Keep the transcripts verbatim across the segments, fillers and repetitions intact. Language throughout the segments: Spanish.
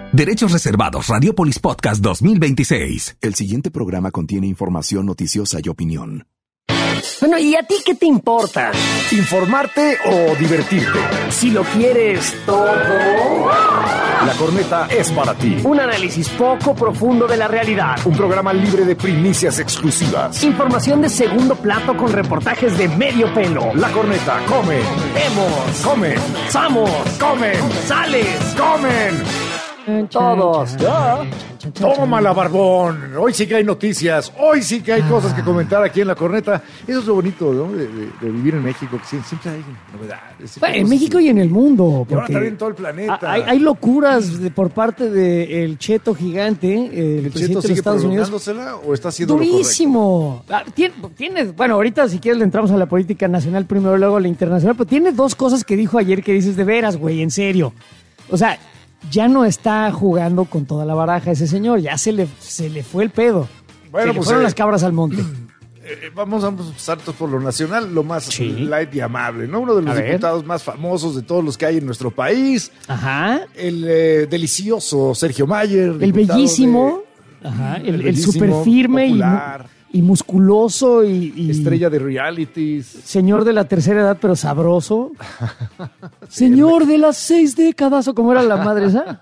Derechos reservados. Radiopolis Podcast dos mil veintiséis. El siguiente programa contiene información noticiosa y opinión. Bueno, ¿y a ti qué te importa? ¿Informarte o divertirte? Si lo quieres todo, La Corneta es para ti. un análisis poco profundo de la realidad. Un programa libre de primicias exclusivas. Información de segundo plato con reportajes de medio pelo. La Corneta come, Vemos, come, ¡Vamos! comen, ¡Sales! comen. Todos. Ya. Tómala, barbón. Hoy sí que hay noticias. Hoy sí que hay cosas que comentar aquí en La Corneta. Eso es lo bonito, ¿no? de, de, de vivir en México, que siempre hay novedades. Bueno, en México y en el mundo. Y ahora porque también en todo el planeta. Hay, hay locuras de, por parte del Cheto gigante, el, ¿El presidente Cheto de sigue Estados Unidos. prolongándosela o está haciendo lo Durísimo. Ah, tiene, tiene, bueno, ahorita si quieres le entramos a la política nacional primero, luego a la internacional, pero tiene dos cosas que dijo ayer que dices de veras, güey, en serio. O sea, ya no está jugando con toda la baraja ese señor, ya se le, se le fue el pedo. Bueno, se le pues, fueron eh, las cabras al monte. Eh, vamos a empezar por lo nacional, lo más Sí. light y amable, ¿no? Uno de los A ver. diputados más famosos de todos los que hay en nuestro país, Ajá. el eh, delicioso Sergio Mayer. El diputado bellísimo, de- ajá, el, el el bellísimo, súper firme y, mu- popular. y musculoso y, y Estrella de realities. señor de la tercera edad, pero sabroso. Señor de las seis décadas, o como era la madre esa.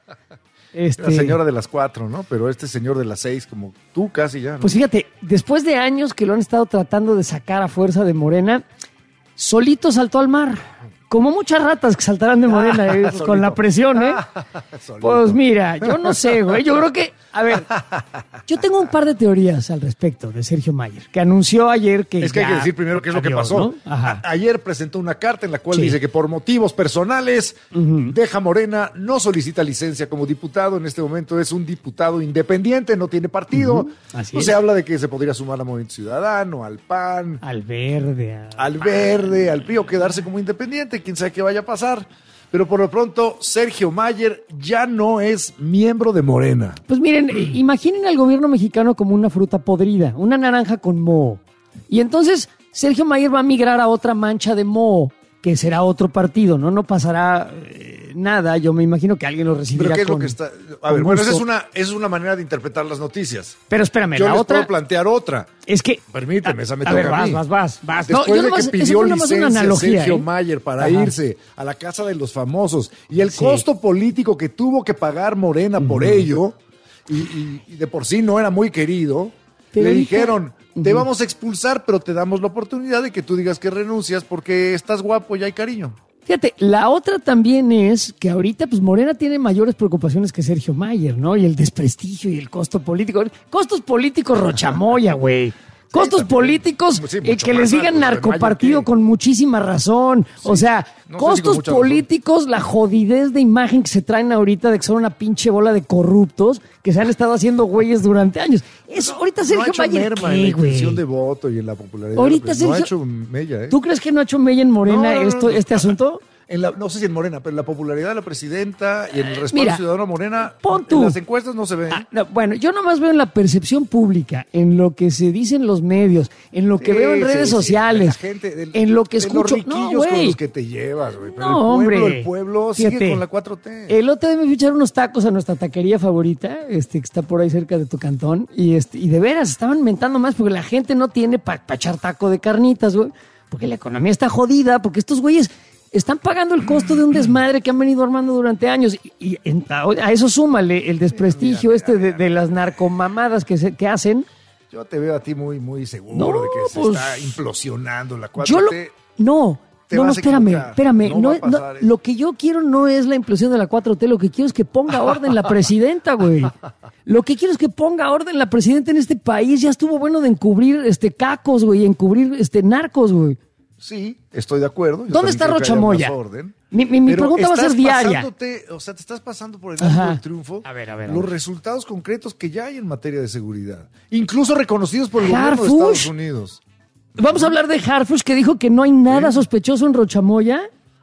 Este, La señora de las cuatro, ¿no? Pero este señor de las seis, como tú casi ya, ¿no? Pues fíjate, después de años que lo han estado tratando de sacar a fuerza de Morena, solito saltó al mar. Como muchas ratas que saltarán de Morena eh, Solito. con la presión, ¿eh? Solito. Pues mira, yo no sé, güey. Yo creo que, a ver, yo tengo un par de teorías al respecto de Sergio Mayer, que anunció ayer que Es que hay ya- que decir primero qué es lo que adiós, pasó. ¿no? Ajá. A- ayer presentó una carta en la cual Sí. dice que por motivos personales deja Morena, no solicita licencia como diputado. En este momento es un diputado independiente, no tiene partido. Ujú. Así No es. se habla de que se podría sumar al Movimiento Ciudadano, al P A N, Al verde, a- al Verde, al P R I, o quedarse como independiente. Quién sabe qué vaya a pasar. Pero por lo pronto, Sergio Mayer ya no es miembro de Morena. Pues miren, eh, imaginen al gobierno mexicano como una fruta podrida, una naranja con moho. Y entonces Sergio Mayer va a migrar a otra mancha de moho, que será otro partido, ¿no? No pasará eh, nada, yo me imagino que alguien lo recibirá Pero ¿qué es con, lo que está...? A con ver, bueno, esa es gusto. una, esa es una manera de interpretar las noticias. Pero espérame, Yo la les otra puedo plantear otra. es que... Permíteme, esa me a toca ver, a vas, mí. vas, vas, vas. No, Después yo de nomás- que eso pidió fue nomás una licencia analogía, Sergio ¿eh? Mayer para Ajá. irse a la casa de los famosos y el Sí. costo político que tuvo que pagar Morena por ello, y, y- y de por sí no era muy querido, Pero le ahorita- dijeron, te Ujú. vamos a expulsar, pero te damos la oportunidad de que tú digas que renuncias porque estás guapo y hay cariño. Fíjate, la otra también es que ahorita pues Morena tiene mayores preocupaciones que Sergio Mayer, ¿no? Y el desprestigio y el costo político. Costos políticos Rochamoya, güey. Costos también. políticos Sí, eh, mucho que más les digan altos, de narcopartido Mayer, ¿qué? con muchísima razón. O sea, no sé si con costos mucha razón. políticos, la jodidez de imagen que se traen ahorita de que son una pinche bola de corruptos que se han estado haciendo güeyes durante años. Eso, ahorita no ha Sergio hecho Mayer, merma en la ¿qué, güey? intención de voto y en la popularidad. Ahorita pero no ha Sergio- hecho mella, ¿eh? ¿Tú crees que no ha hecho mella en Morena No, no, no, esto, no. este asunto? En la, no sé si en Morena, pero en la popularidad de la presidenta y en el respaldo Mira, ciudadano a Morena, pon tú. en las encuestas no se ven. Ah, no, bueno, yo nomás veo en la percepción pública, en lo que se dice en los medios, en lo que Sí, veo en sí, redes sí, sociales, de la gente, del- en lo que de escucho. los No, riquillos con güey. los que te llevas, güey. Pero No, el pueblo, hombre. el pueblo Fíjate, sigue con la cuatro T. El otro día me fui a echar unos tacos a nuestra taquería favorita, este, que está por ahí cerca de tu cantón, y este, y de veras estaban mentando más porque la gente no tiene para echar taco de carnitas, güey, porque la economía está jodida, porque estos güeyes están pagando el costo de un desmadre que han venido armando durante años. Y, y en- a, a eso súmale el desprestigio Mira, este mira, de, de las narcomamadas que, se, que hacen. Yo te veo a ti muy, muy seguro No, de que se pues, está implosionando la cuatro Yo T. lo, no, te no, no, vas a espérame, equivocar. espérame. No No, va a no, pasar eso. lo que yo quiero no es la implosión de la cuatro T, lo que quiero es que ponga orden la presidenta, güey. Lo que quiero es que ponga orden la presidenta en este país. Ya estuvo bueno de encubrir este cacos, güey, encubrir este narcos, güey. Sí, estoy de acuerdo. Yo ¿Dónde también está creo que haya Rochamoya? más orden. Mi- mi- mi Pero pregunta va a ser estás diaria. pasándote- O sea, te estás pasando por el Ajá. arco del triunfo A ver, a ver, a los ver. resultados concretos que ya hay en materia de seguridad. Incluso reconocidos por el Harfush. gobierno de Estados Unidos. Vamos a hablar de Harfush, que dijo que no hay nada sospechoso en Rochamoya.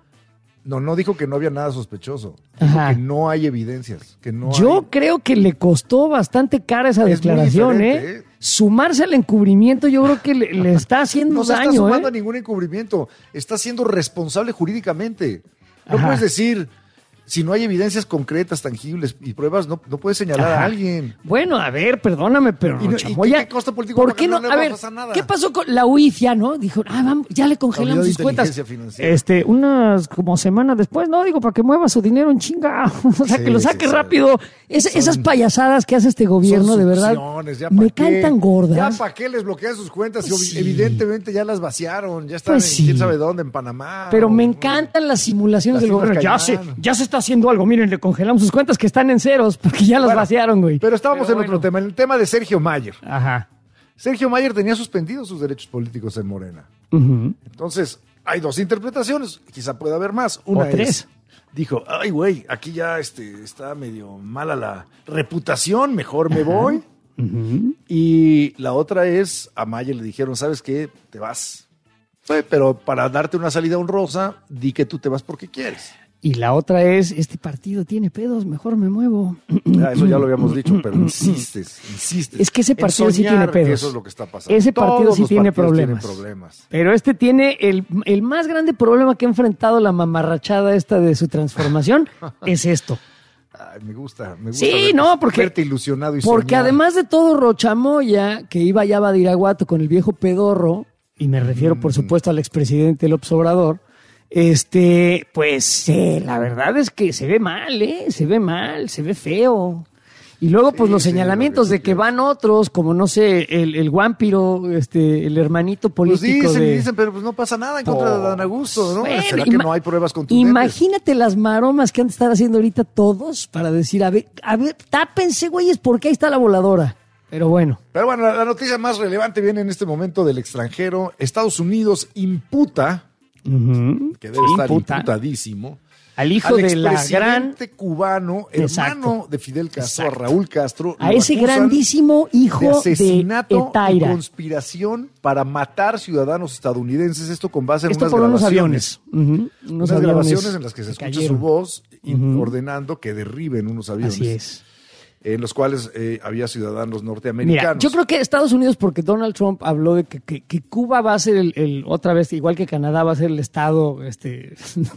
No, no dijo que no había nada sospechoso. Dijo Ajá. que no hay evidencias. Que no Yo hay... creo que le costó bastante cara esa Es muy declaración, ¿eh? diferente, ¿eh? Sumarse al encubrimiento yo creo que le, le está haciendo No se está daño, sumando ¿eh? a ningún encubrimiento. Está siendo responsable jurídicamente. No Ajá. puedes decir, Si no hay evidencias concretas, tangibles y pruebas, no, no puedes señalar Ajá. a alguien. Bueno, a ver, perdóname, pero ¿Y no- y Chamoya, qué- qué costo político ¿por para qué que no? no le A va a ver, pasar nada? ¿qué pasó con la U I F? Ya, ¿no? Dijo, ah, vamos, ya le congelamos Unidad de sus cuentas. Inteligencia Financiera. Este, unas como semanas después, no, digo, para que mueva su dinero en chinga. O sea, Sí, que lo sí, saque sí. rápido. Es- Son- esas payasadas que hace este gobierno, Son de verdad, succiones, ya me pa' qué. caen tan gordas. Ya para qué les bloquean sus cuentas si Sí. evidentemente ya las vaciaron, ya están Pues en sí. quién sabe dónde, en Panamá. Pero o- me encantan las simulaciones Las del Islas gobierno. Ya se, Caimán. ya se está haciendo algo. Miren, le congelamos sus cuentas que están en ceros porque ya las Bueno, vaciaron, güey. Pero estábamos Pero en otro bueno. tema, en el tema de Sergio Mayer. Ajá. Sergio Mayer tenía suspendidos sus derechos políticos en Morena. Ujú. Entonces, hay dos interpretaciones, quizá pueda haber más. Una O tres. es, dijo, ay, güey, aquí ya este, está medio mala la reputación, mejor me voy. Ujú. Y la otra es, a Mayer le dijeron, ¿sabes qué? Te vas. Pues, pero para darte una salida honrosa, di que tú te vas porque quieres. Y la otra es, este partido tiene pedos, mejor me muevo. Ya, eso ya lo habíamos dicho, pero insistes, insistes. Es que ese en partido sí soñar tiene pedos. que eso es lo que está pasando. Ese partido Todos sí los tiene partidos problemas. tienen problemas. Pero este tiene el, el más grande problema que ha enfrentado la mamarrachada esta de su transformación, es esto. Ay, me gusta, me gusta. Sí, verte- no, porque, verte ilusionado y porque soñar. además de todo Rochamoya, que iba ya a Badiraguato con el viejo pedorro, y me refiero Mm. por supuesto al expresidente López Obrador, este, pues eh, la verdad es que se ve mal, ¿eh? Se ve mal, se ve feo. Y luego, pues Sí, los sí, señalamientos lo que de tú que quieras. van otros, como no sé, el, el Guampiro, este, el hermanito Pues político dicen, de... dicen, pero pues no pasa nada en contra de Dan Augusto, ¿no? Bueno, ¿Será que ima- no hay pruebas contundentes? Imagínate las maromas que han de estar haciendo ahorita todos para decir, a ver, a ver, tápense, güeyes, porque ahí está la voladora. Pero bueno. Pero bueno, la, la noticia más relevante viene en este momento del extranjero. Estados Unidos imputa, que debe Sí, estar imputa. imputadísimo, Al hijo al de la gran... expresidente cubano, Exacto. hermano de Fidel Castro, Exacto. a Raúl Castro, A lo ese acusan grandísimo hijo de de asesinato y Etaira. conspiración para matar ciudadanos estadounidenses. Esto con base en Esto unas por unos grabaciones. aviones. Ujú, Unas Unos aviones grabaciones en las que se que escucha cayeron. su voz y Ujú. ordenando que derriben unos aviones. Así es. En los cuales eh, había ciudadanos Mira, norteamericanos. yo creo que Estados Unidos, porque Donald Trump habló de que, que- que Cuba va a ser el, el- otra vez, igual que Canadá, va a ser el estado este,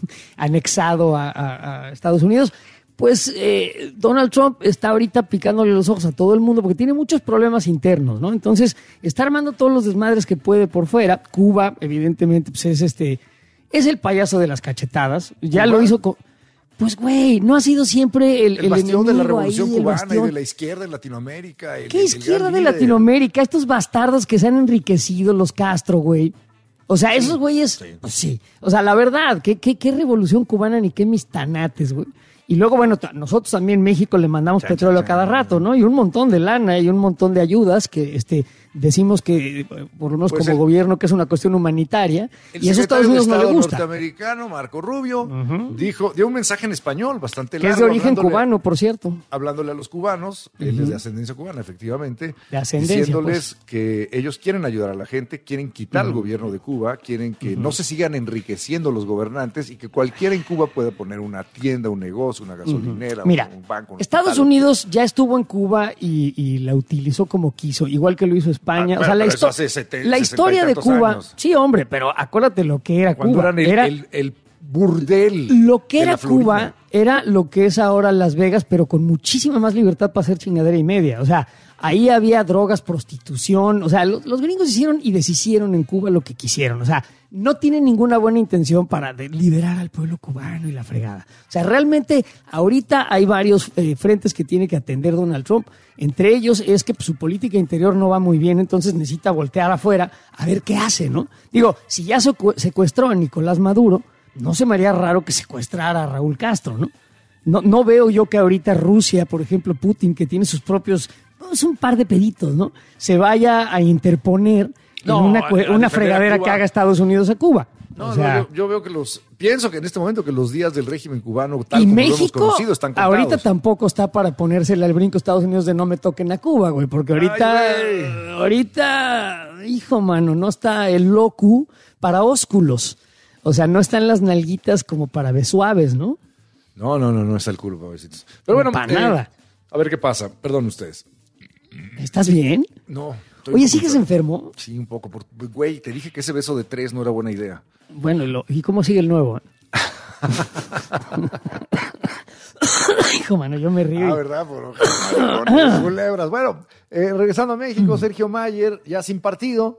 anexado a, a- a Estados Unidos, pues eh, Donald Trump está ahorita picándole los ojos a todo el mundo porque tiene muchos problemas internos, ¿no? Entonces, está armando todos los desmadres que puede por fuera. Cuba, evidentemente, pues es este, es el payaso de las cachetadas. Ya ¿Cuba? lo hizo con... Pues, güey, no ha sido siempre el, el el bastión de la enemigo revolución ahí, el cubana bastión. y de la izquierda en Latinoamérica. el- ¿Qué el izquierda gran de líder. Latinoamérica? Estos bastardos que se han enriquecido, los Castro, güey. O sea, esos güeyes, sí. pues sí. O sea, la verdad, ¿qué, qué, qué revolución cubana ni qué mis tanates, güey? Y luego, bueno, ta- nosotros también en México le mandamos Chan, petróleo chan, a cada chan. rato, ¿no? Y un montón de lana y un montón de ayudas que este decimos que, eh, por lo menos Pues como el- gobierno, que es una cuestión humanitaria. El Y eso a Estados secretario de Unidos no le Estado gusta. norteamericano, Marco Rubio, dijo, dio un mensaje en español bastante Que largo. es de origen hablándole- cubano, por cierto. Hablándole a los cubanos, él es de ascendencia cubana, efectivamente. De ascendencia, pues. Diciéndoles que ellos quieren ayudar a la gente, quieren quitar al gobierno de Cuba, quieren que no se sigan enriqueciendo los gobernantes y que cualquiera en Cuba pueda poner una tienda, un negocio, una gasolinera, Mira, un banco. un Estados hospital. Unidos ya estuvo en Cuba y, y la utilizó como quiso, igual que lo hizo España. Ah, o sea, la, pero eso histo- hace sete- la sesenta y historia de tantos Cuba, años. sí, hombre, pero acuérdate lo que era Cuando Cuba. eran el, era, el- el burdel. lo que de era la Florida. Cuba era lo que es ahora Las Vegas, pero con muchísima más libertad para hacer chingadera y media. O sea, ahí había drogas, prostitución. O sea, los, los gringos hicieron y deshicieron en Cuba lo que quisieron. O sea, no tienen ninguna buena intención para de- liberar al pueblo cubano y la fregada. O sea, realmente ahorita hay varios eh, frentes que tiene que atender Donald Trump. Entre ellos es que pues, su política interior no va muy bien, entonces necesita voltear afuera a ver qué hace, ¿no? Digo, si ya secu- secuestró a Nicolás Maduro, no se me haría raro que secuestrara a Raúl Castro, ¿no? No, no veo yo que ahorita Rusia, por ejemplo, Putin, que tiene sus propios, pues, un par de peditos, ¿no? Se vaya a interponer No, en una, a- cue- a una defender a fregadera Cuba. que haga Estados Unidos a Cuba. No, O no, sea, yo, yo veo que los. Pienso que en este momento que los días del régimen cubano, tal y como lo hemos México conocido, están contados. ahorita tampoco está para ponérsele al brinco a Estados Unidos de no me toquen a Cuba, güey, porque ahorita, Ay, güey. ahorita, hijo mano, no está el locu para ósculos. O sea, no están las nalguitas como para besuaves, ¿no? No, no, no, no está el culo, pobrecitos. Pero bueno, Para eh, nada. a ver qué pasa. Perdón ustedes. ¿Estás bien? No. estoy Oye, un poco ¿sigues enfermo? Sí, un poco. por- Güey, te dije que ese beso de tres no era buena idea. Bueno, y lo- ¿y cómo sigue el nuevo? hijo, mano, yo me río. Ah, ¿verdad? Por maricones, culebras. Bueno, eh, regresando a México, Sergio Mayer, ya sin partido,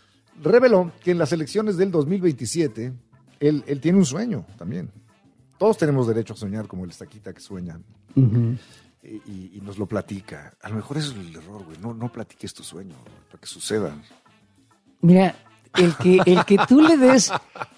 reveló que en las elecciones del dos mil veintisiete, él, él tiene un sueño también. Todos tenemos derecho a soñar como el estaquita que sueña. Uh-huh. y, y nos lo platica. A lo mejor eso es el error, güey. No, no platiques tu sueño, para que sucedan. Mira, el que, el que tú le des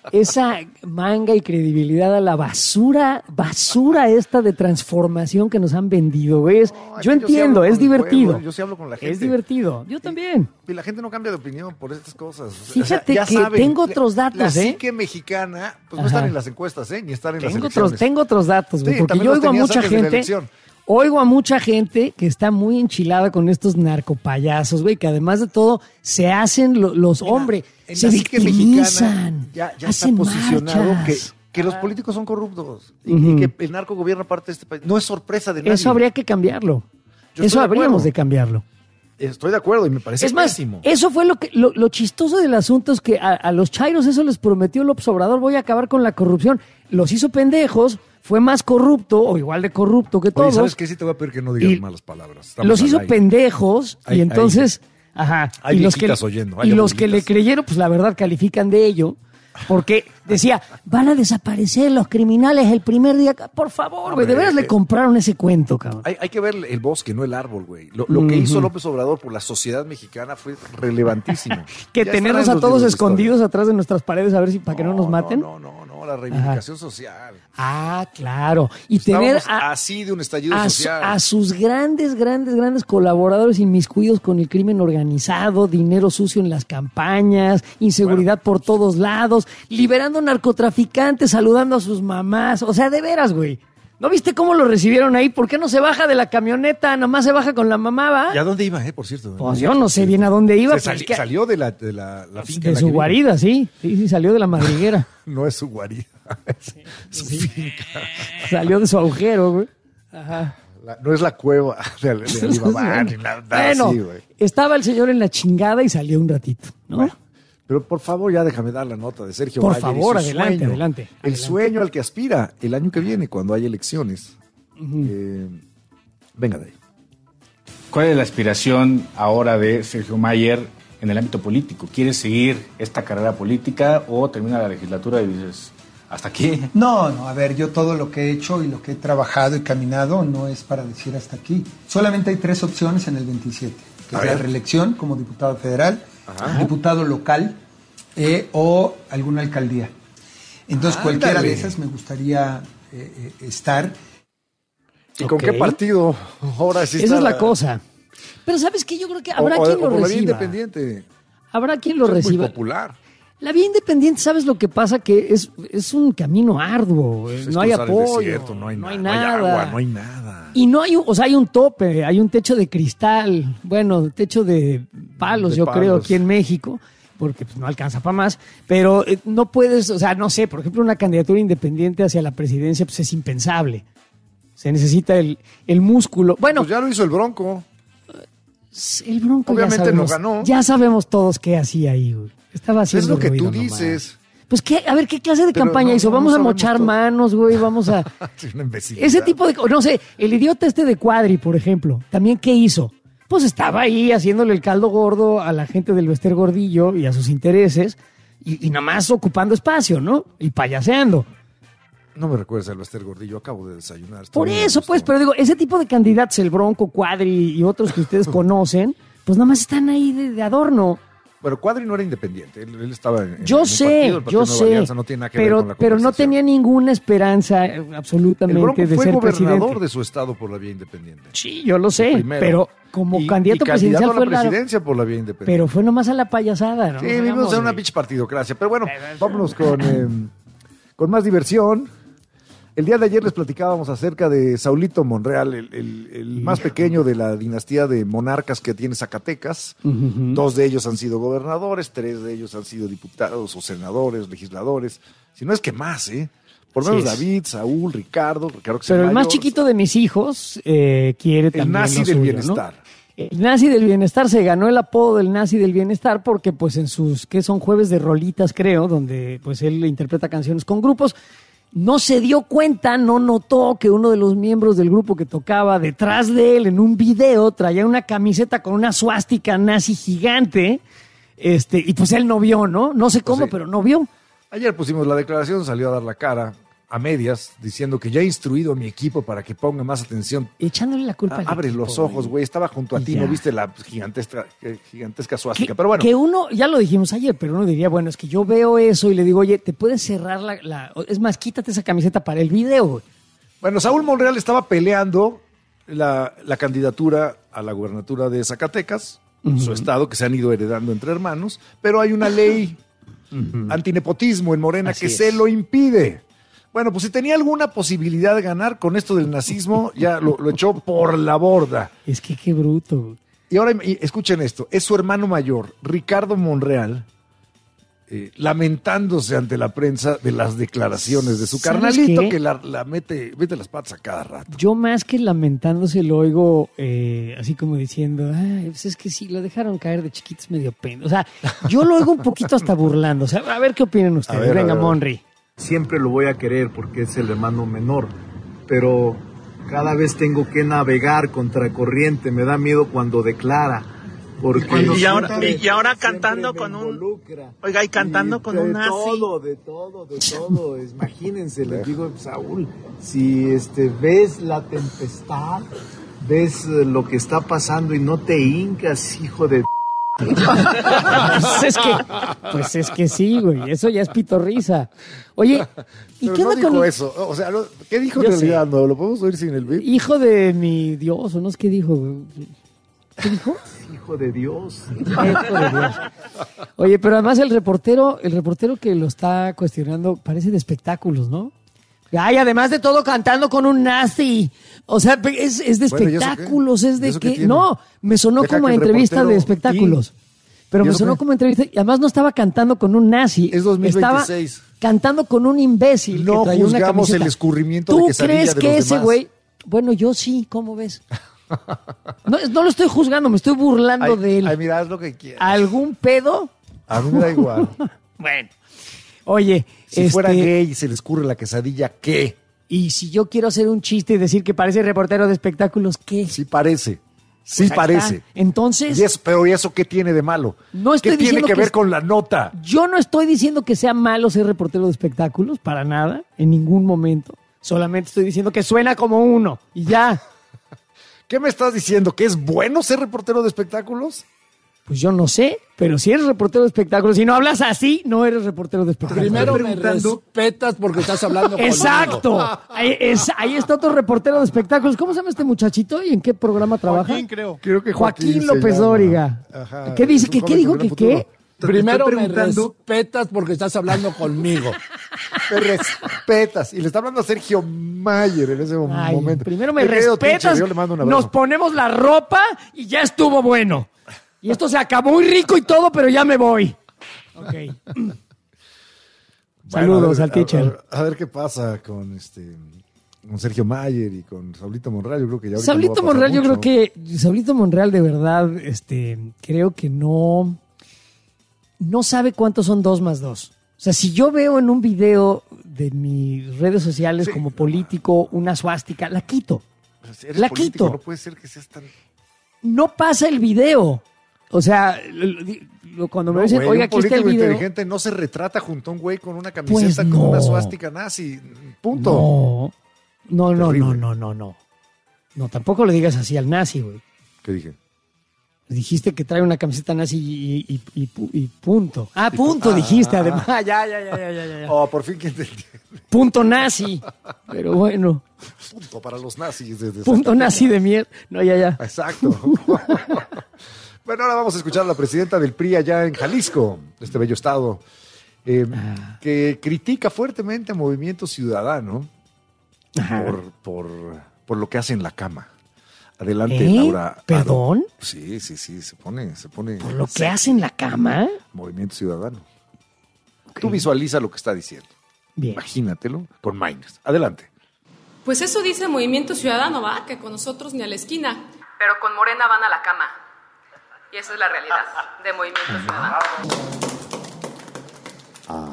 esa manga y credibilidad a la basura, basura esta de transformación que nos han vendido, güey. Es, no, yo entiendo, yo sí es divertido. Pueblo, yo sí hablo con la gente. Es divertido, yo también. Y, y la gente no cambia de opinión por estas cosas. Fíjate, o sea, que saben, tengo otros datos, la, la ¿eh? La psique mexicana, pues Ajá. no están en las encuestas, ¿eh? Ni están en tengo las elecciones. Otros, tengo otros datos, güey, sí, porque yo oigo a mucha gente... Oigo a mucha gente que está muy enchilada con estos narcopayasos, güey, que además de todo se hacen lo, los hombres, se victimizan, ya, ya está posicionado que, que los políticos son corruptos y, uh-huh. y que el narco gobierna parte de este país. No es sorpresa de nadie. Eso habría que cambiarlo. Eso habríamos de, de cambiarlo. Estoy de acuerdo y me parece es más, pésimo. Eso fue lo que lo, lo chistoso del asunto es que a, a los chairos eso les prometió López Obrador, voy a acabar con la corrupción. Los hizo pendejos. Fue más corrupto o igual de corrupto que todos. Oye, ¿sabes qué? Sí te voy a pedir que no digas y malas palabras. Estamos los hizo pendejos hay, y entonces... Hay, ajá. Hay y los que, oyendo, y los que le creyeron, pues la verdad califican de ello. Porque decía, van a desaparecer los criminales el primer día. Por favor, güey, de veras le compraron ese cuento, cabrón. Hay, hay que ver el bosque, no el árbol, güey. Lo, lo uh-huh. que hizo López Obrador por la sociedad mexicana fue relevantísimo. que ya tenerlos a todos escondidos atrás de nuestras paredes a ver si para que no, no nos maten. No, no, no, no, la reivindicación Ajá. social. Ah, claro. Y Estábamos tener a, así de un estallido a, social. A sus grandes, grandes, grandes colaboradores inmiscuidos con el crimen organizado, dinero sucio en las campañas, inseguridad bueno, por todos lados, liberando narcotraficantes, saludando a sus mamás. O sea, de veras, güey. ¿No viste cómo lo recibieron ahí? ¿Por qué no se baja de la camioneta? Nomás se baja con la mamá, ¿va? ¿Y a dónde iba, eh, por cierto? Pues yo no sé bien a dónde iba. Se sali- que... Salió de la, de la, la finca. De su guarida, sí. Sí, sí, salió de la madriguera. No es su guarida, es sí, su sí. finca. Salió de su agujero, güey. Ajá. La, no es la cueva de, de Alibaba, ni nada bueno, así, güey. Estaba el señor en la chingada y salió un ratito, ¿no? Bueno. Pero por favor, ya déjame dar la nota de Sergio Por Mayer favor, y su adelante, sueño, adelante. El adelante. sueño al que aspira el año que viene, cuando haya elecciones. Uh-huh. Eh, venga de ahí. ¿Cuál es la aspiración ahora de Sergio Mayer en el ámbito político? ¿Quieres seguir esta carrera política o termina la legislatura y dices, ¿hasta aquí? No, no, a ver, yo todo lo que he hecho y lo que he trabajado y caminado no es para decir hasta aquí. Solamente hay tres opciones en el veintisiete, que a es ver. la reelección como diputado federal, Ajá. diputado local eh, o alguna alcaldía. Entonces, ah, cualquiera dale. de esas me gustaría eh, eh, estar. ¿Y con okay. qué partido ahora sí Esa es la cosa. Pero ¿sabes qué? Yo creo que habrá o, quien o, lo o por reciba. La vía independiente. Habrá quien lo Eso reciba. Es muy popular. La vía independiente, ¿sabes lo que pasa? Que es, es un camino arduo. Pues no hay apoyo, desierto, no hay, no hay na- nada. No hay agua, no hay nada. Y no hay, un, o sea, hay un tope, hay un techo de cristal, bueno, techo de palos, de yo palos. creo, aquí en México, porque pues, no alcanza para más, pero eh, no puedes, o sea, no sé, por ejemplo, una candidatura independiente hacia la presidencia pues es impensable. Se necesita el, el músculo. Bueno, pues ya lo hizo el Bronco. El Bronco obviamente ya sabemos, no ganó. Ya sabemos todos qué hacía ahí, güey. Estaba haciendo es lo que tú nomás. dices. Pues qué, a ver, ¿qué clase de Pero campaña no, hizo? no, Vamos no a mochar todo. manos, güey, vamos a... Una imbecilidad. Ese tipo de... No sé, el idiota este de Cuadri, por ejemplo, ¿también qué hizo? Pues estaba ahí haciéndole el caldo gordo a la gente del Bester Gordillo y a sus intereses y, y nada más ocupando espacio, ¿no? Y payaseando. No me recuerdes al Bester Gordillo, acabo de desayunar. Por eso, pues, pero digo, ese tipo de candidatos, el Bronco, Cuadri y otros que ustedes conocen, pues nada más están ahí de, de adorno. Bueno, Cuadri no era independiente, él, él estaba en, yo en sé, un partido, el partido yo Nueva sé, Alianza, no tiene nada que pero, ver con la pero no tenía ninguna esperanza eh, absolutamente el Bronco de fue ser gobernador presidente. de su estado por la vía independiente. Sí, yo lo sé, pero como y, candidato y presidencial candidato a la fue presidencia la... por la vía independiente. Pero fue nomás a la payasada, ¿no? Sí, vivimos en una pinche partidocracia, pero bueno, vámonos con, eh, con más diversión. El día de ayer les platicábamos acerca de Saulito Monreal, el, el, el más pequeño de la dinastía de monarcas que tiene Zacatecas. Uh-huh. Dos de ellos han sido gobernadores, tres de ellos han sido diputados o senadores, legisladores. Si no es que más, ¿eh? Por lo menos sí, David, Saúl, Ricardo, Ricardo que Pero el mayor, más chiquito de mis hijos eh, quiere también el nazi lo del suyo, bienestar. ¿no? El nazi del bienestar se ganó el apodo del nazi del bienestar porque pues en sus, que son jueves de rolitas creo, donde pues él interpreta canciones con grupos, no se dio cuenta, no notó que uno de los miembros del grupo que tocaba detrás de él en un video traía una camiseta con una suástica nazi gigante, este, y pues él no vio, ¿no? No sé cómo, Pues sí. pero no vio. Ayer pusimos la declaración, salió a dar la cara a medias, diciendo que ya he instruido a mi equipo para que ponga más atención. Echándole la culpa Ah, al abre equipo, los ojos, güey. Estaba junto a Y ti, ya. no viste la gigantesca, eh, gigantesca Que, suástica. Pero bueno, que uno, ya lo dijimos ayer, pero uno diría, bueno, es que yo veo eso y le digo, oye, ¿te puedes cerrar la, la... Es más, quítate esa camiseta para el video, güey. bueno, Saúl Monreal estaba peleando la, la candidatura a la gubernatura de Zacatecas, uh-huh. su estado, que se han ido heredando entre hermanos, pero hay una ley uh-huh. antinepotismo en Morena Así que es. se lo impide. Bueno, pues si tenía alguna posibilidad de ganar con esto del nazismo, ya lo, lo echó por la borda. Es que qué bruto, güey. Y ahora y escuchen esto, es su hermano mayor, Ricardo Monreal, eh, lamentándose ante la prensa de las declaraciones de su ¿Sabes carnalito qué? que la, la mete, mete las patas a cada rato. Yo más que lamentándose lo oigo eh, así como diciendo, ay, pues es que sí, lo dejaron caer de chiquitos medio pena. O sea, yo lo oigo un poquito hasta burlando. O sea, a ver qué opinan ustedes. ver, Venga, a ver. Monri. Siempre lo voy a querer porque es el hermano menor, pero cada vez tengo que navegar contra corriente, me da miedo cuando declara, porque Y ahora- siempre- y ahora siempre cantando me con un- involucra. Oiga, y cantando con de un nazi. todo, de todo, de todo, es- imagínense, les digo, Saúl, si este ves la tempestad, ves eh, lo que está pasando y no te hincas, hijo de... Pues es que, pues es que sí, güey. Eso ya es pitorrisa. Oye, ¿y Pero qué no onda dijo con eso. O sea, no- ¿qué dijo Yo en realidad? sé. No, ¿lo podemos oír sin el beat? hijo de mi Dios? ¿O no es qué dijo, güey? ¿Qué dijo? Hijo de Dios. Hijo de Dios. Oye, pero además el reportero, el reportero que lo está cuestionando parece de espectáculos, ¿no? Ay, además de todo cantando con un nazi. O sea, es, es de Bueno, ¿y eso qué? espectáculos, es ¿Y de eso qué que... tiene? No, me sonó Deja como que a el entrevista reportero- de espectáculos. Pero ¿Y me eso sonó qué? como entrevista, y además no estaba cantando con un nazi. Es dos mil veintiséis. Estaba cantando con un imbécil No que traía una juzgamos camiseta. el escurrimiento de ¿Tú quesadilla crees de que los ese demás? güey... Bueno, yo sí, ¿cómo ves? No, no lo estoy juzgando, me estoy burlando Ay, de él. ay, mira, haz lo que quieras. ¿Algún pedo? A mí me da igual. Bueno. Oye, Si este, fuera gay y se le escurre la quesadilla, ¿qué? y si yo quiero hacer un chiste y decir que parece reportero de espectáculos, ¿qué? Sí parece. Sí Pues ahí parece. está. Entonces, Y eso, pero ¿y eso qué tiene de malo? No estoy ¿Qué tiene diciendo que que ver es- con la nota? yo no estoy diciendo que sea malo ser reportero de espectáculos, para nada, en ningún momento. Solamente estoy diciendo que suena como uno, y ya. ¿Qué me estás diciendo? ¿Que es bueno ser reportero de espectáculos? Pues yo no sé, pero si eres reportero de espectáculos y no hablas así, no eres reportero de espectáculos. Primero me preguntando- respetas porque estás hablando conmigo. ¡Exacto! Ahí, es- ahí está otro reportero de espectáculos. ¿Cómo se llama este muchachito y en qué programa trabaja? Joaquín, creo. Creo que Joaquín, Joaquín, López se llama. Dóriga. Ajá. ¿Qué dice? Es un ¿Qué, qué joven dijo? con ¿Que gran qué? futuro. Primero Estoy me preguntando- respetas porque estás hablando conmigo. Me respetas. Y le está hablando a Sergio Mayer en ese Ay, momento. primero me Mi querido respetas, teacher, yo le mando un abrazo. nos ponemos la ropa y ya estuvo bueno. Y esto se acabó muy rico y todo, pero ya me voy. Ok. Bueno, Saludos a al ver, teacher. A, ver, a ver qué pasa con este con Sergio Mayer y con Saulito Monreal. Yo creo que ya ahorita Saulito no va a pasar Monreal, yo mucho. creo que Saulito Monreal de verdad, este, creo que no, no sabe cuántos son dos más dos. O sea, si yo veo en un video de mis redes sociales Sí. como político una suástica, la quito. Pues eres la político, quito. No puede ser que seas tan... No pasa el video. O sea, lo- lo- cuando me No, dicen, güey, oiga, un aquí está el político video. inteligente no se retrata junto a un güey con una camiseta Pues con no. una suástica nazi. Punto. No, no, no, Terrible. no, no, no, no. No, tampoco le digas así al nazi, güey. ¿Qué dije? Dijiste que trae una camiseta nazi y, y- y- y pu- y punto. Ah, punto, dijiste, además. Ya, ya, ya, ya, ya, ya, ya. Oh, por fin que te entiende. Punto nazi. Pero bueno, Punto para los nazis. desde punto Zacatecas. nazi de mierda. No, ya, ya. Exacto. Bueno, ahora vamos a escuchar a la presidenta del P R I allá en Jalisco, este bello estado, eh, Ah. que critica fuertemente a Movimiento Ciudadano Ajá. por, por, por lo que hace en la cama. Adelante, ¿Eh? Laura. ¿Perdón? Aro. Sí, sí, sí, se pone, se pone. Por lo que serio. hace en la cama. Movimiento Ciudadano. Ok. Tú visualiza lo que está diciendo. Bien. Imagínatelo con Miners. Adelante. Pues eso dice Movimiento Ciudadano, ¿va? Que con nosotros ni a la esquina. Pero con Morena van a la cama. Y esa es la realidad de Movimiento Ciudadano.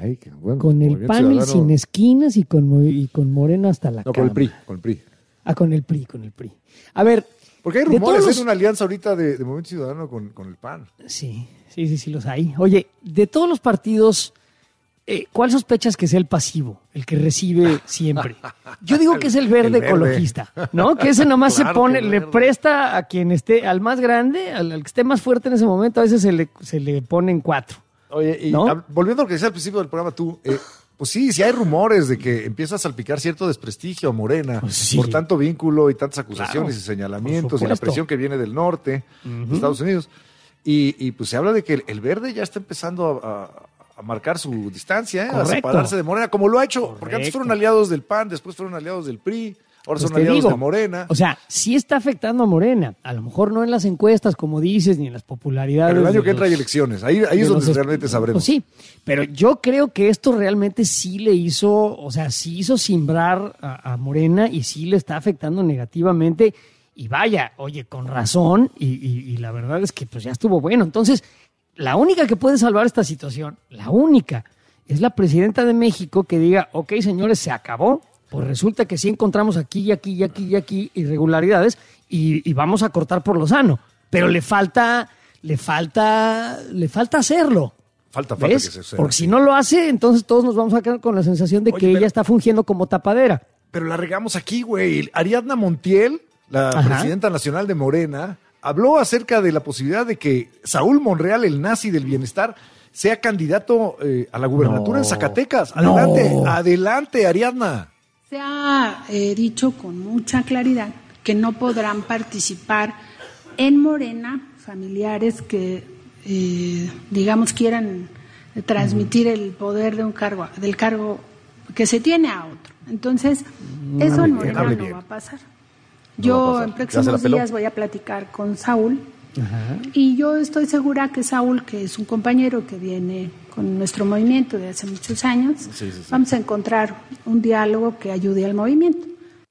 Ay, qué bueno. Con el Movimiento P A N y Ciudadano. sin esquinas y con, Mo- y con Morena hasta la No, con cama. el P R I, con el P R I. Ah, con el P R I, con el P R I. A ver. Porque hay de rumores todos de los- una alianza ahorita de, de Movimiento Ciudadano con, con el P A N. Sí, sí, sí, sí los hay. Oye, de todos los partidos, eh, ¿cuál sospechas que sea el pasivo, el que recibe siempre? Yo digo que es el verde, El verde. ecologista, ¿no? Que ese nomás Claro se pone, que el le verde. presta a quien esté, al más grande, al, al que esté más fuerte en ese momento, a veces se le, se le ponen cuatro. Oye, y ¿no? hab- volviendo a lo que decía al principio del programa tú, eh, pues sí, sí hay rumores de que empieza a salpicar cierto desprestigio a Morena Pues sí. por tanto vínculo y tantas acusaciones Claro, y señalamientos por y la supuesto. presión que viene del norte de Estados Unidos. Y, y, pues se habla de que el, el verde ya está empezando a, a- a marcar su distancia, ¿eh? a Correcto. separarse de Morena, como lo ha hecho, porque antes Correcto. fueron aliados del P A N, después fueron aliados del P R I, ahora Pues son te aliados digo, de Morena. O sea, sí está afectando a Morena. A lo mejor no en las encuestas, como dices, ni en las popularidades. Pero el año de que entra hay los- elecciones, ahí, ahí de es donde los- realmente sabremos. Pues sí, pero yo creo que esto realmente sí le hizo, o sea, sí hizo simbrar a, a Morena y sí le está afectando negativamente. Y vaya, oye, con razón, y, y- y la verdad es que pues ya estuvo bueno. Entonces, la única que puede salvar esta situación, la única, es la presidenta de México que diga, ok, señores, se acabó. Pues resulta que sí encontramos aquí y aquí y aquí y aquí irregularidades y, y vamos a cortar por lo sano. Pero le falta, le falta, le falta hacerlo. Falta, falta ¿Ves? que se sea. Porque si no lo hace, entonces todos nos vamos a quedar con la sensación de Oye, que pero- ella está fungiendo como tapadera. Pero la regamos aquí, güey. Ariadna Montiel, la Ajá. presidenta nacional de Morena, habló acerca de la posibilidad de que Saúl Monreal, el nazi del bienestar, sea candidato eh, a la gubernatura No. en Zacatecas. Adelante, No. adelante, Ariadna. Se ha eh, dicho con mucha claridad que no podrán participar en Morena familiares que, eh, digamos, quieran transmitir el poder de un cargo, del cargo que se tiene a otro. Entonces, eso hable en bien, Morena hable no bien. va a pasar. No Yo va a pasar. en Ya se la próximos peló. días voy a platicar con Saúl y yo estoy segura que Saúl, que es un compañero que viene con nuestro movimiento de hace muchos años, Sí, sí, sí. vamos a encontrar un diálogo que ayude al movimiento.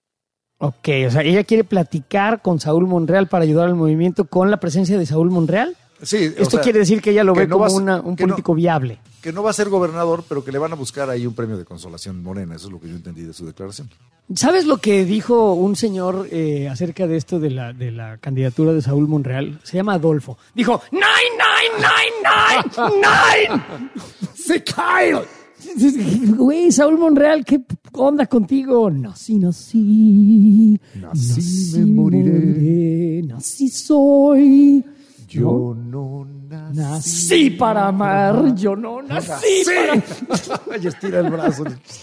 Ok, o sea, ella quiere platicar con Saúl Monreal para ayudar al movimiento con la presencia de Saúl Monreal. Sí, o Esto sea, quiere decir que ella lo que ve no como va a ser- una- un que no- político viable. Que no va a ser gobernador, pero que le van a buscar ahí un premio de consolación Morena. Eso es lo que yo entendí de su declaración. ¿Sabes lo que dijo un señor eh, acerca de esto de la, de la candidatura de Saúl Monreal? Se llama Adolfo. Dijo, ¡Nine, nine, nine, nine, nine! ¡Se cae! Güey, Saúl Monreal, ¿qué onda contigo? Nací, nací. Nací, me moriré. Nací soy. Yo no nací. Nací para amar. Yo no nací para... Y estira el brazo.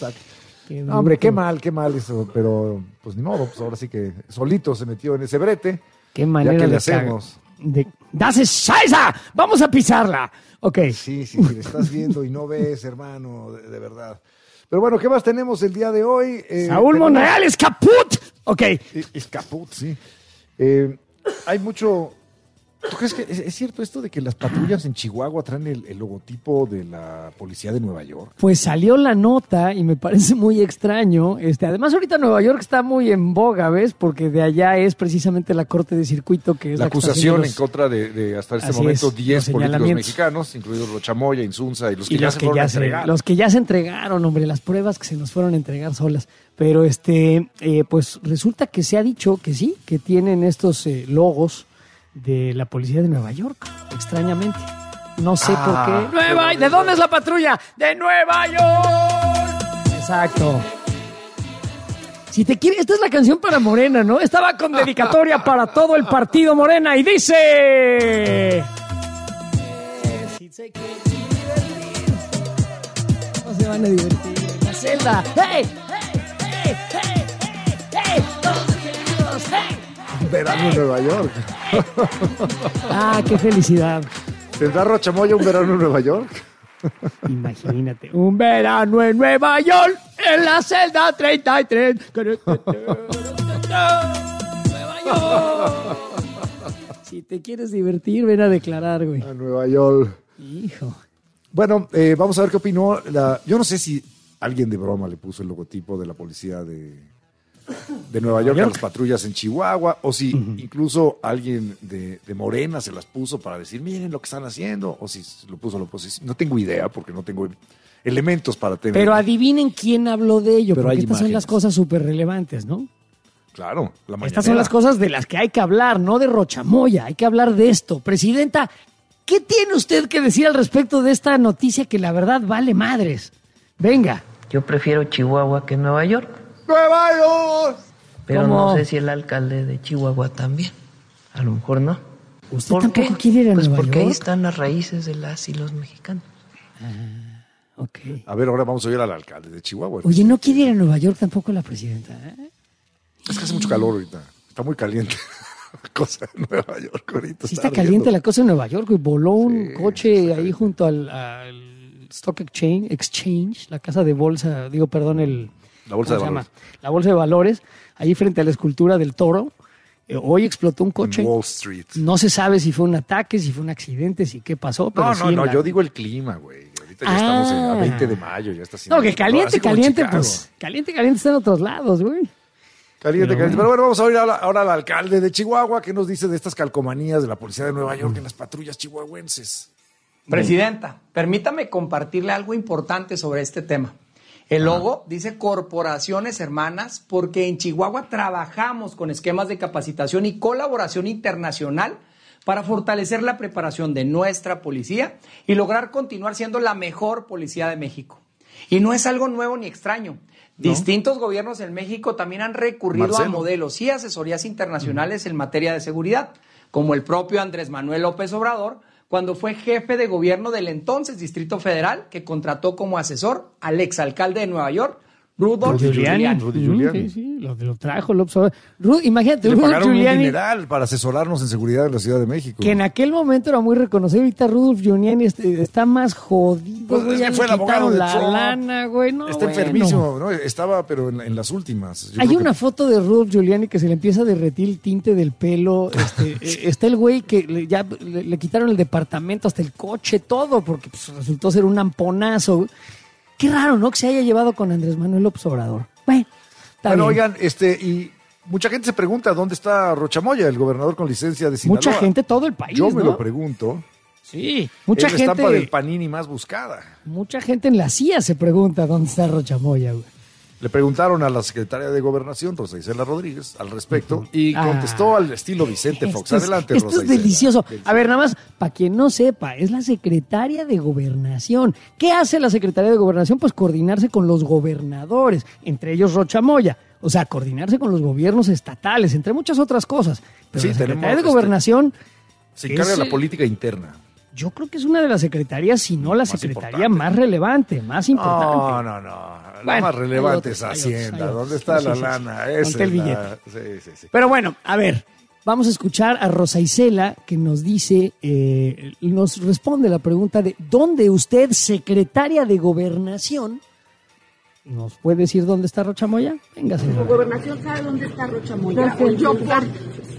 Qué No, hombre, bruto. qué mal, qué mal eso. Pero, pues ni modo, pues ahora sí que solito se metió en ese brete. Qué manera Ya que le de hacemos. cagar. De... ¡Das es Scheiße! ¡Vamos a pisarla! Ok. Sí, sí, sí, le estás viendo y no ves, hermano, de, de verdad. Pero bueno, ¿qué más tenemos el día de hoy? Eh, Saúl tenemos- Monreal es caput. Ok. Es caput, sí. Eh, hay mucho... ¿Tú crees que es, es cierto esto de que las patrullas en Chihuahua traen el, el logotipo de la policía de Nueva York? Pues salió la nota y me parece muy extraño. Este, además, ahorita Nueva York está muy en boga, ¿ves? Porque de allá es precisamente la corte de circuito que es La la, que está acusación haciendo en los- contra de, de hasta este Así momento es, diez los políticos señalamientos. mexicanos, incluidos Rochamoya, Insunza y los que y ya los se que fueron ya a se, entregar. los que ya se entregaron, hombre, las pruebas que se nos fueron a entregar solas. Pero este, eh, pues resulta que se ha dicho que sí, que tienen estos eh, logos de la policía de Nueva York, extrañamente. No sé Ah, por qué. Nueva, ¿de dónde es la patrulla? De Nueva York. Exacto. Si te quieres, esta es la canción para Morena, ¿no? Estaba con dedicatoria para todo el partido Morena y dice. Eh, si se quieren divertir, no se van a divertir en la celda. ¡Hey! ¡Hey! ¡Hey! ¡Hey! ¡Hey! ¡Hey! ¡Todos queridos! ¡Hey! Verano en Nueva York. Ah, qué felicidad. ¿Tendrá Rochamoya un verano en Nueva York? Imagínate, un verano en Nueva York, en la celda treinta y tres. Nueva York. Si te quieres divertir, ven a declarar, güey. A Nueva York. Hijo. Bueno, eh, vamos a ver qué opinó. La... Yo no sé si alguien de broma le puso el logotipo de la policía de, de Nueva York, York. a las patrullas en Chihuahua, o si incluso alguien de, de Morena se las puso para decir, miren lo que están haciendo, o si lo puso la oposición. No tengo idea, porque no tengo elementos para tener. Pero adivinen quién habló de ello, Pero porque hay estas son imágenes. las cosas súper relevantes, ¿no? Claro, la mañanera. Estas son las cosas de las que hay que hablar, no de Rochamoya, hay que hablar de esto. Presidenta, ¿qué tiene usted que decir al respecto de esta noticia que la verdad vale madres? Venga. Yo prefiero Chihuahua que Nueva York. ¡Nueva York! Pero ¿Cómo? no sé si el alcalde de Chihuahua también. A lo mejor no. ¿Usted ¿Por tampoco qué? quiere ir a Pues Nueva porque ahí York? están las raíces de las y los mexicanos. Ok. A ver, ahora vamos a oír al alcalde de Chihuahua. Oye, ¿no quiere ir a Nueva York tampoco la presidenta? ¿eh? Es que hace mucho calor ahorita. Está muy caliente. La cosa de Nueva York ahorita. Sí está caliente la cosa en Nueva York, y voló un coche ahí junto al, al Stock Exchange, Exchange, la casa de bolsa, digo, perdón, el... La bolsa ¿cómo de se valores. llama? La bolsa de valores, ahí frente a la escultura del toro. Eh, hoy explotó un coche. En Wall Street. No se sabe si fue un ataque, si fue un accidente, si qué pasó. Pero No, sí no, en no, la- yo digo el clima, güey. Ahorita ya Ah. estamos en- a veinte de mayo, ya está haciendo... No, que caliente, así como en caliente, Chicago. pues. Caliente, caliente está en otros lados, güey. Caliente, Pero caliente. bueno. Pero bueno, vamos a oír ahora, ahora al alcalde de Chihuahua, que nos dice de estas calcomanías de la policía de Nueva York en las patrullas chihuahuenses. Presidenta, permítame compartirle algo importante sobre este tema. El logo dice corporaciones hermanas porque en Chihuahua trabajamos con esquemas de capacitación y colaboración internacional para fortalecer la preparación de nuestra policía y lograr continuar siendo la mejor policía de México. Y no es algo nuevo ni extraño. Distintos gobiernos en México también han recurrido Marcelo. a modelos y asesorías internacionales en materia de seguridad, como el propio Andrés Manuel López Obrador, cuando fue jefe de gobierno del entonces Distrito Federal, que contrató como asesor al exalcalde de Nueva York, Rudolph Giuliani. Rudy Mm, Giuliani. Sí, sí, lo, lo trajo López Obrador. Ru- imagínate, Le Rudolph pagaron un Giuliani, dineral para asesorarnos en seguridad en la Ciudad de México. que en aquel momento era muy reconocido. Ahorita Rudolph Giuliani este, está más jodido, Pues, güey. es Ya que le fue el abogado quitaron de la Trump. lana, güey. No, Está bueno. enfermísimo, ¿no? Estaba, pero en, en las últimas. Yo Hay creo una que- foto de Rudolph Giuliani que se le empieza a derretir el tinte del pelo. Este, eh, está el güey que le, ya le, le quitaron el departamento, hasta el coche, todo, porque pues, resultó ser un amponazo. Qué raro, ¿no? Que se haya llevado con Andrés Manuel López Obrador. Bueno, está Bueno, bien. oigan, este, y mucha gente se pregunta dónde está Rochamoya, el gobernador con licencia de Sinaloa. Mucha gente, todo el país, Yo me ¿no? lo pregunto. Sí, mucha es la estampa gente, del Panini más buscada. mucha gente en la C I A se pregunta dónde está Rochamoya, güey. Le preguntaron a la secretaria de Gobernación, Rosa Isela Rodríguez, al respecto, y Ah. contestó al estilo Vicente Fox. Esto es- Adelante, Esto Rosa es Isela. delicioso. A ver, nada más, para quien no sepa, es la secretaria de Gobernación. ¿Qué hace la secretaria de Gobernación? Pues coordinarse con los gobernadores, entre ellos Rochamoya. O sea, coordinarse con los gobiernos estatales, entre muchas otras cosas. Pero Sí, la secretaria tenemos, de este, Gobernación, Se encarga es, de la eh, política interna. yo creo que es una de las secretarías, si no la Más secretaría importante. más relevante, más importante. No, no, no. La Bueno, más relevante hay es otros, hay Hacienda. otros, hay ¿Dónde otros. está Sí, la sí, sí. lana? Ponte Esa el es la- Sí, sí, sí. Pero bueno, a ver, vamos a escuchar a Rosa Isela que nos dice, eh, nos responde la pregunta de ¿dónde usted, secretaria de Gobernación, nos puede decir dónde está Rochamoya? Venga, señora. Gobernación sabe dónde está Rochamoya. No sé, O yo yo- por...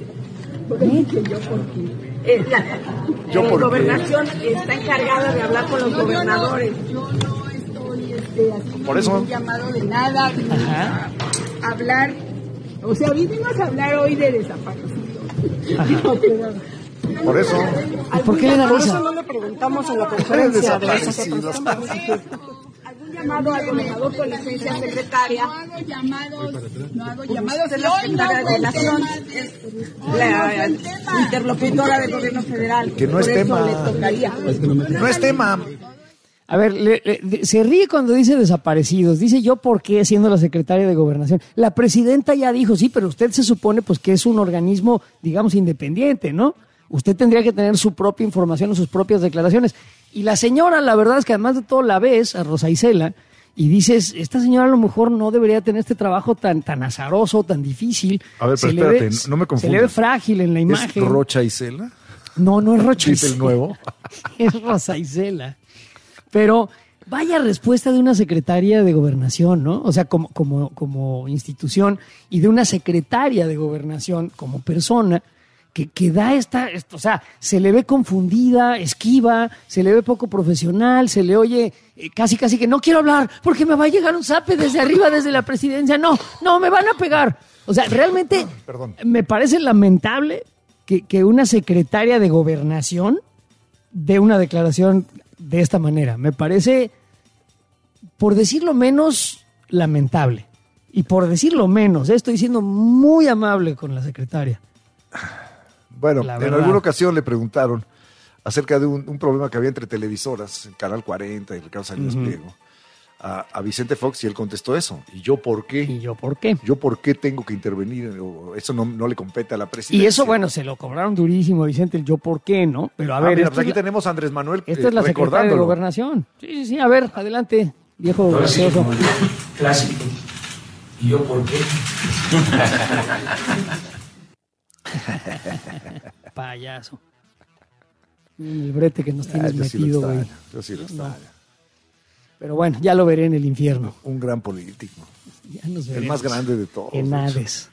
¿Eh? Que yo por qué. Eh, la ¿Yo eh, por qué? gobernación está encargada de hablar con los No, yo no- gobernadores. Yo no estoy este, haciendo Por eso. ningún llamado de nada, ni Ajá. a hablar. O sea, vinimos a hablar hoy de desaparecidos. No, pero- Por eso. ¿Y por qué le da Por risa? eso no le preguntamos en la conferencia de esa Desaparecidos. algún llamado al gobernador con licencia secretaria. No hago llamados, no hago Pues llamados. usted es Y la hoy secretaria no de fue el Relación, tema. Hoy la no fue el tema. interlocutora del gobierno federal. Que no Por es eso tema. le tocaría. No es tema. A ver, le- le- de- se ríe cuando dice desaparecidos. Dice yo por qué siendo la secretaria de Gobernación. La presidenta ya dijo, sí, pero usted se supone pues que es un organismo, digamos, independiente, ¿no? Usted tendría que tener su propia información o sus propias declaraciones. Y la señora, la verdad es que además de todo la ves, a Rosa Isela, y dices, esta señora a lo mejor no debería tener este trabajo tan, tan azaroso, tan difícil. A ver, pero Se le espérate, ve- no me confundas. Se le ve frágil en la ¿Es imagen. Rocha Isela? No, no es Rocha ¿Dice el Isela. nuevo? Es Rosa Isela. Pero vaya respuesta de una secretaria de Gobernación, ¿no? O sea, como, como, como institución y de una secretaria de Gobernación como persona que, que da esta, esto, o sea, se le ve confundida, esquiva, se le ve poco profesional, se le oye eh, casi, casi que no quiero hablar porque me va a llegar un zape desde arriba, desde la presidencia. No, no, me van a pegar. O sea, realmente Perdón. me parece lamentable que, que una secretaria de Gobernación dé una declaración de esta manera. Me parece por decirlo menos, lamentable. Y por decirlo menos, eh, estoy siendo muy amable con la secretaria. Bueno, en alguna ocasión le preguntaron acerca de un, un problema que había entre televisoras, en Canal cuarenta y Ricardo Salinas uh-huh. Pliego, a, a Vicente Fox, y él contestó eso. ¿Y yo por qué? ¿Y yo por qué? ¿Yo por qué tengo que intervenir? O eso no, no le compete a la presidencia. Y eso, bueno, se lo cobraron durísimo, Vicente, el yo por qué, ¿no? Pero a ah, ver... Mira, pues aquí la, tenemos a Andrés Manuel Esta eh, es la secretaria de Gobernación. Sí, sí, sí, a ver, adelante, viejo gracioso. Clásico. ¿Y yo por qué? Payaso. El brete que nos tienes ah, metido, güey. Sí yo sí lo extraño. No. Pero bueno, ya lo veré en el infierno. Un gran político. Ya nos el más grande de todos. En Hades.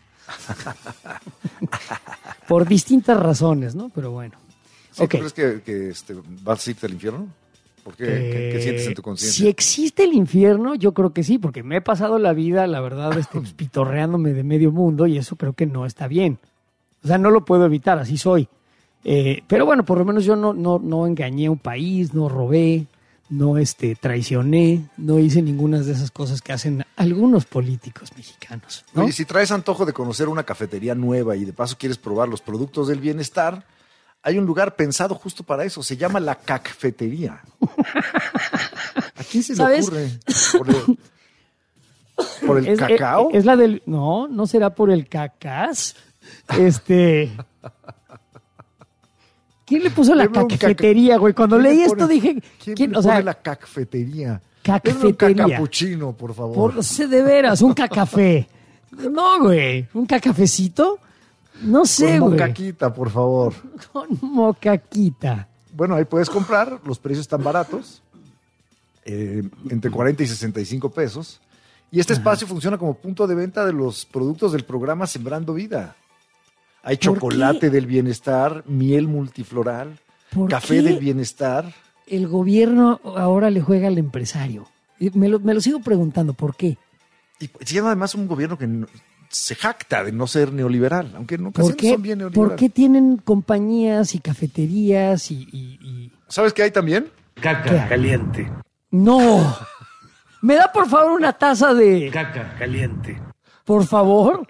Por distintas razones, ¿no? Pero bueno. ¿Sí, okay. ¿Tú crees que, que este, vas a irte al infierno? ¿Por qué? Eh, ¿Qué, ¿Qué sientes en tu conciencia? Si existe el infierno, yo creo que sí, porque me he pasado la vida, la verdad, este, pitorreándome de medio mundo y eso creo que no está bien. O sea, no lo puedo evitar, así soy. Eh, pero bueno, por lo menos yo no, no, no engañé a un país, no robé, no este, traicioné, no hice ninguna de esas cosas que hacen algunos políticos mexicanos, ¿no? Oye, si traes antojo de conocer una cafetería nueva y de paso quieres probar los productos del bienestar, hay un lugar pensado justo para eso, se llama La Cacfetería. ¿A quién se le ¿Sabes? ocurre? ¿Por el, por el es, cacao? Es, es la del... No, no será por el cacas. Este... ¿Quién le puso la cacfetería, güey? Cuando leí esto dije... ¿Quién, ¿quién le o sea, pone la cacfetería? Cacfetería. Un cacapuchino, por favor. Por, sé de veras, un cacafé. No, güey. ¿Un cacafecito? No sé, Con güey. mocaquita, por favor. Con mocaquita. Bueno, ahí puedes comprar. Los precios están baratos. Eh, entre cuarenta y sesenta y cinco pesos. Y este Ajá. espacio funciona como punto de venta de los productos del programa Sembrando Vida. Hay chocolate del bienestar, miel multifloral, café del bienestar. El gobierno ahora le juega al empresario. Me lo, me lo sigo preguntando, ¿por qué? Y se llama además un gobierno que no, se jacta de no ser neoliberal, aunque en ocasiones ¿Por qué, son bien neoliberales. ¿Por qué tienen compañías y cafeterías y...? y, y... ¿Sabes qué hay también? Caca caliente. ¡No! ¿Me da por favor una taza de...? Caca caliente. ¿Por favor?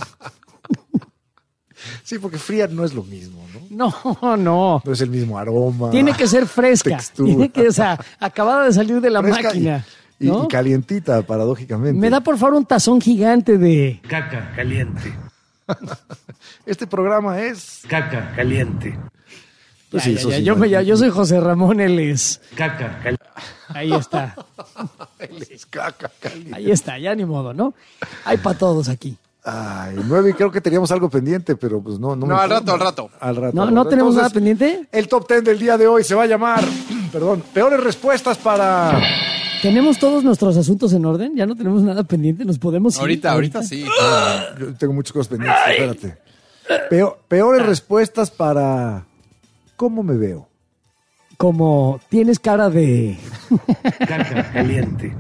Sí, porque fría no es lo mismo, ¿no? No, no. No es el mismo aroma. Tiene que ser fresca. Textura. Tiene que, o sea, acabada de salir de la fresca máquina. Y, ¿no? y, y calientita, paradójicamente. Me da por favor un tazón gigante de... Caca caliente. Este programa es... Caca caliente. Pues ya, sí, ya, ya, yo, ya, yo soy José Ramón, él es... Caca caliente. Ahí está. Él es caca caliente. Ahí está, ya ni modo, ¿no? Hay para todos aquí. Ay, nueve, y creo que teníamos algo pendiente, pero pues no. No, no al rato, al rato. Al rato. No, al no rato. tenemos Entonces, nada pendiente. El top ten del día de hoy se va a llamar, perdón, peores respuestas para... ¿Tenemos todos nuestros asuntos en orden? ¿Ya no tenemos nada pendiente? ¿Nos podemos ir? Ahorita, ahorita, ahorita sí. Ah, yo tengo muchas cosas pendientes, Ay. espérate. Peor, peores respuestas para... ¿Cómo me veo? Como tienes cara de... Caca caliente.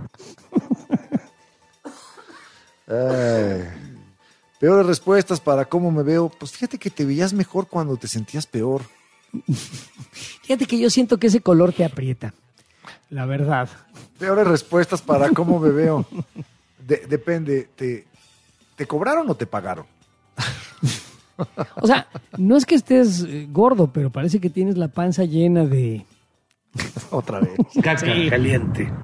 Ay... Peores respuestas para cómo me veo. Pues fíjate que te veías mejor cuando te sentías peor. Fíjate que yo siento que ese color te aprieta. La verdad. Peores respuestas para cómo me veo. De- depende. ¿te, ¿Te cobraron o te pagaron? O sea, no es que estés eh, gordo, pero parece que tienes la panza llena de... Otra vez. Caca sí. caliente.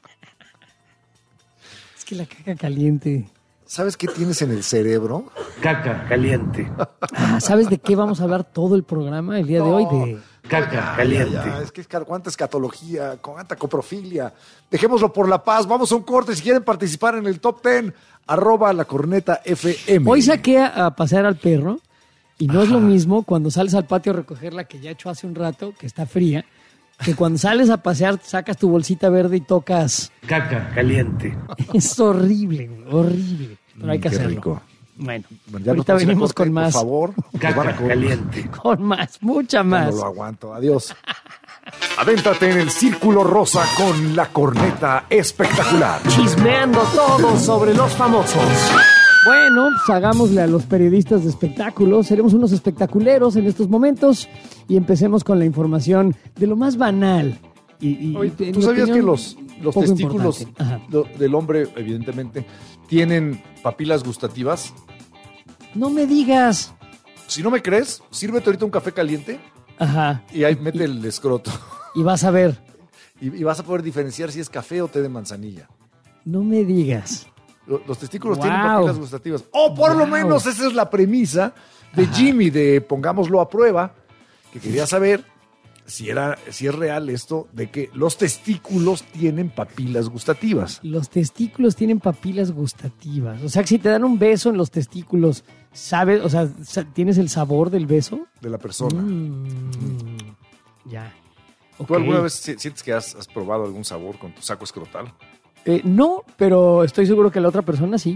Es que la caca caliente... ¿Sabes qué tienes en el cerebro? Caca caliente. Ah, ¿sabes de qué vamos a hablar todo el programa el día no. de hoy? De caca ya, caliente. Ya, ya. Es que cuánta escatología, cuánta coprofilia. Dejémoslo por la paz. Vamos a un corte. Si quieren participar en el top ten, arroba la corneta F M. Hoy saqué a, a pasear al perro y no Ajá. es lo mismo cuando sales al patio a recogerla, que ya he hecho hace un rato, que está fría, que cuando sales a pasear sacas tu bolsita verde y tocas... Caca caliente. Es horrible, horrible. Pero hay que Qué hacerlo. Rico. Bueno, bueno ya ahorita venimos corte, con más. Por favor. Caca caliente. Con más, mucha más. No lo aguanto. Adiós. Adéntrate en el círculo rosa con la corneta espectacular. Chismeando todo sobre los famosos. Bueno, pues hagámosle a los periodistas de espectáculos. Seremos unos espectaculeros en estos momentos y empecemos con la información de lo más banal Y, y, Oye, y, ¿tú sabías que los, los poco testículos importante. lo- del hombre, evidentemente, tienen papilas gustativas? No me digas. Si no me crees, sírvete ahorita un café caliente Ajá. y ahí mete el escroto. Y vas a ver. Y, y vas a poder diferenciar si es café o té de manzanilla. No me digas. Lo- Los testículos Wow. tienen papilas gustativas. O por lo Wow. menos esa es la premisa de Ajá. Jimmy, de pongámoslo a prueba, que quería saber si, era, si es real esto de que los testículos tienen papilas gustativas. Los testículos tienen papilas gustativas. O sea, que si te dan un beso en los testículos, ¿sabes? O sea, sa- ¿tienes el sabor del beso? De la persona. Mm, ya. ¿Tú Ok. alguna vez si- sientes que has, has probado algún sabor con tu saco escrotal? Eh, no, pero estoy seguro que la otra persona sí.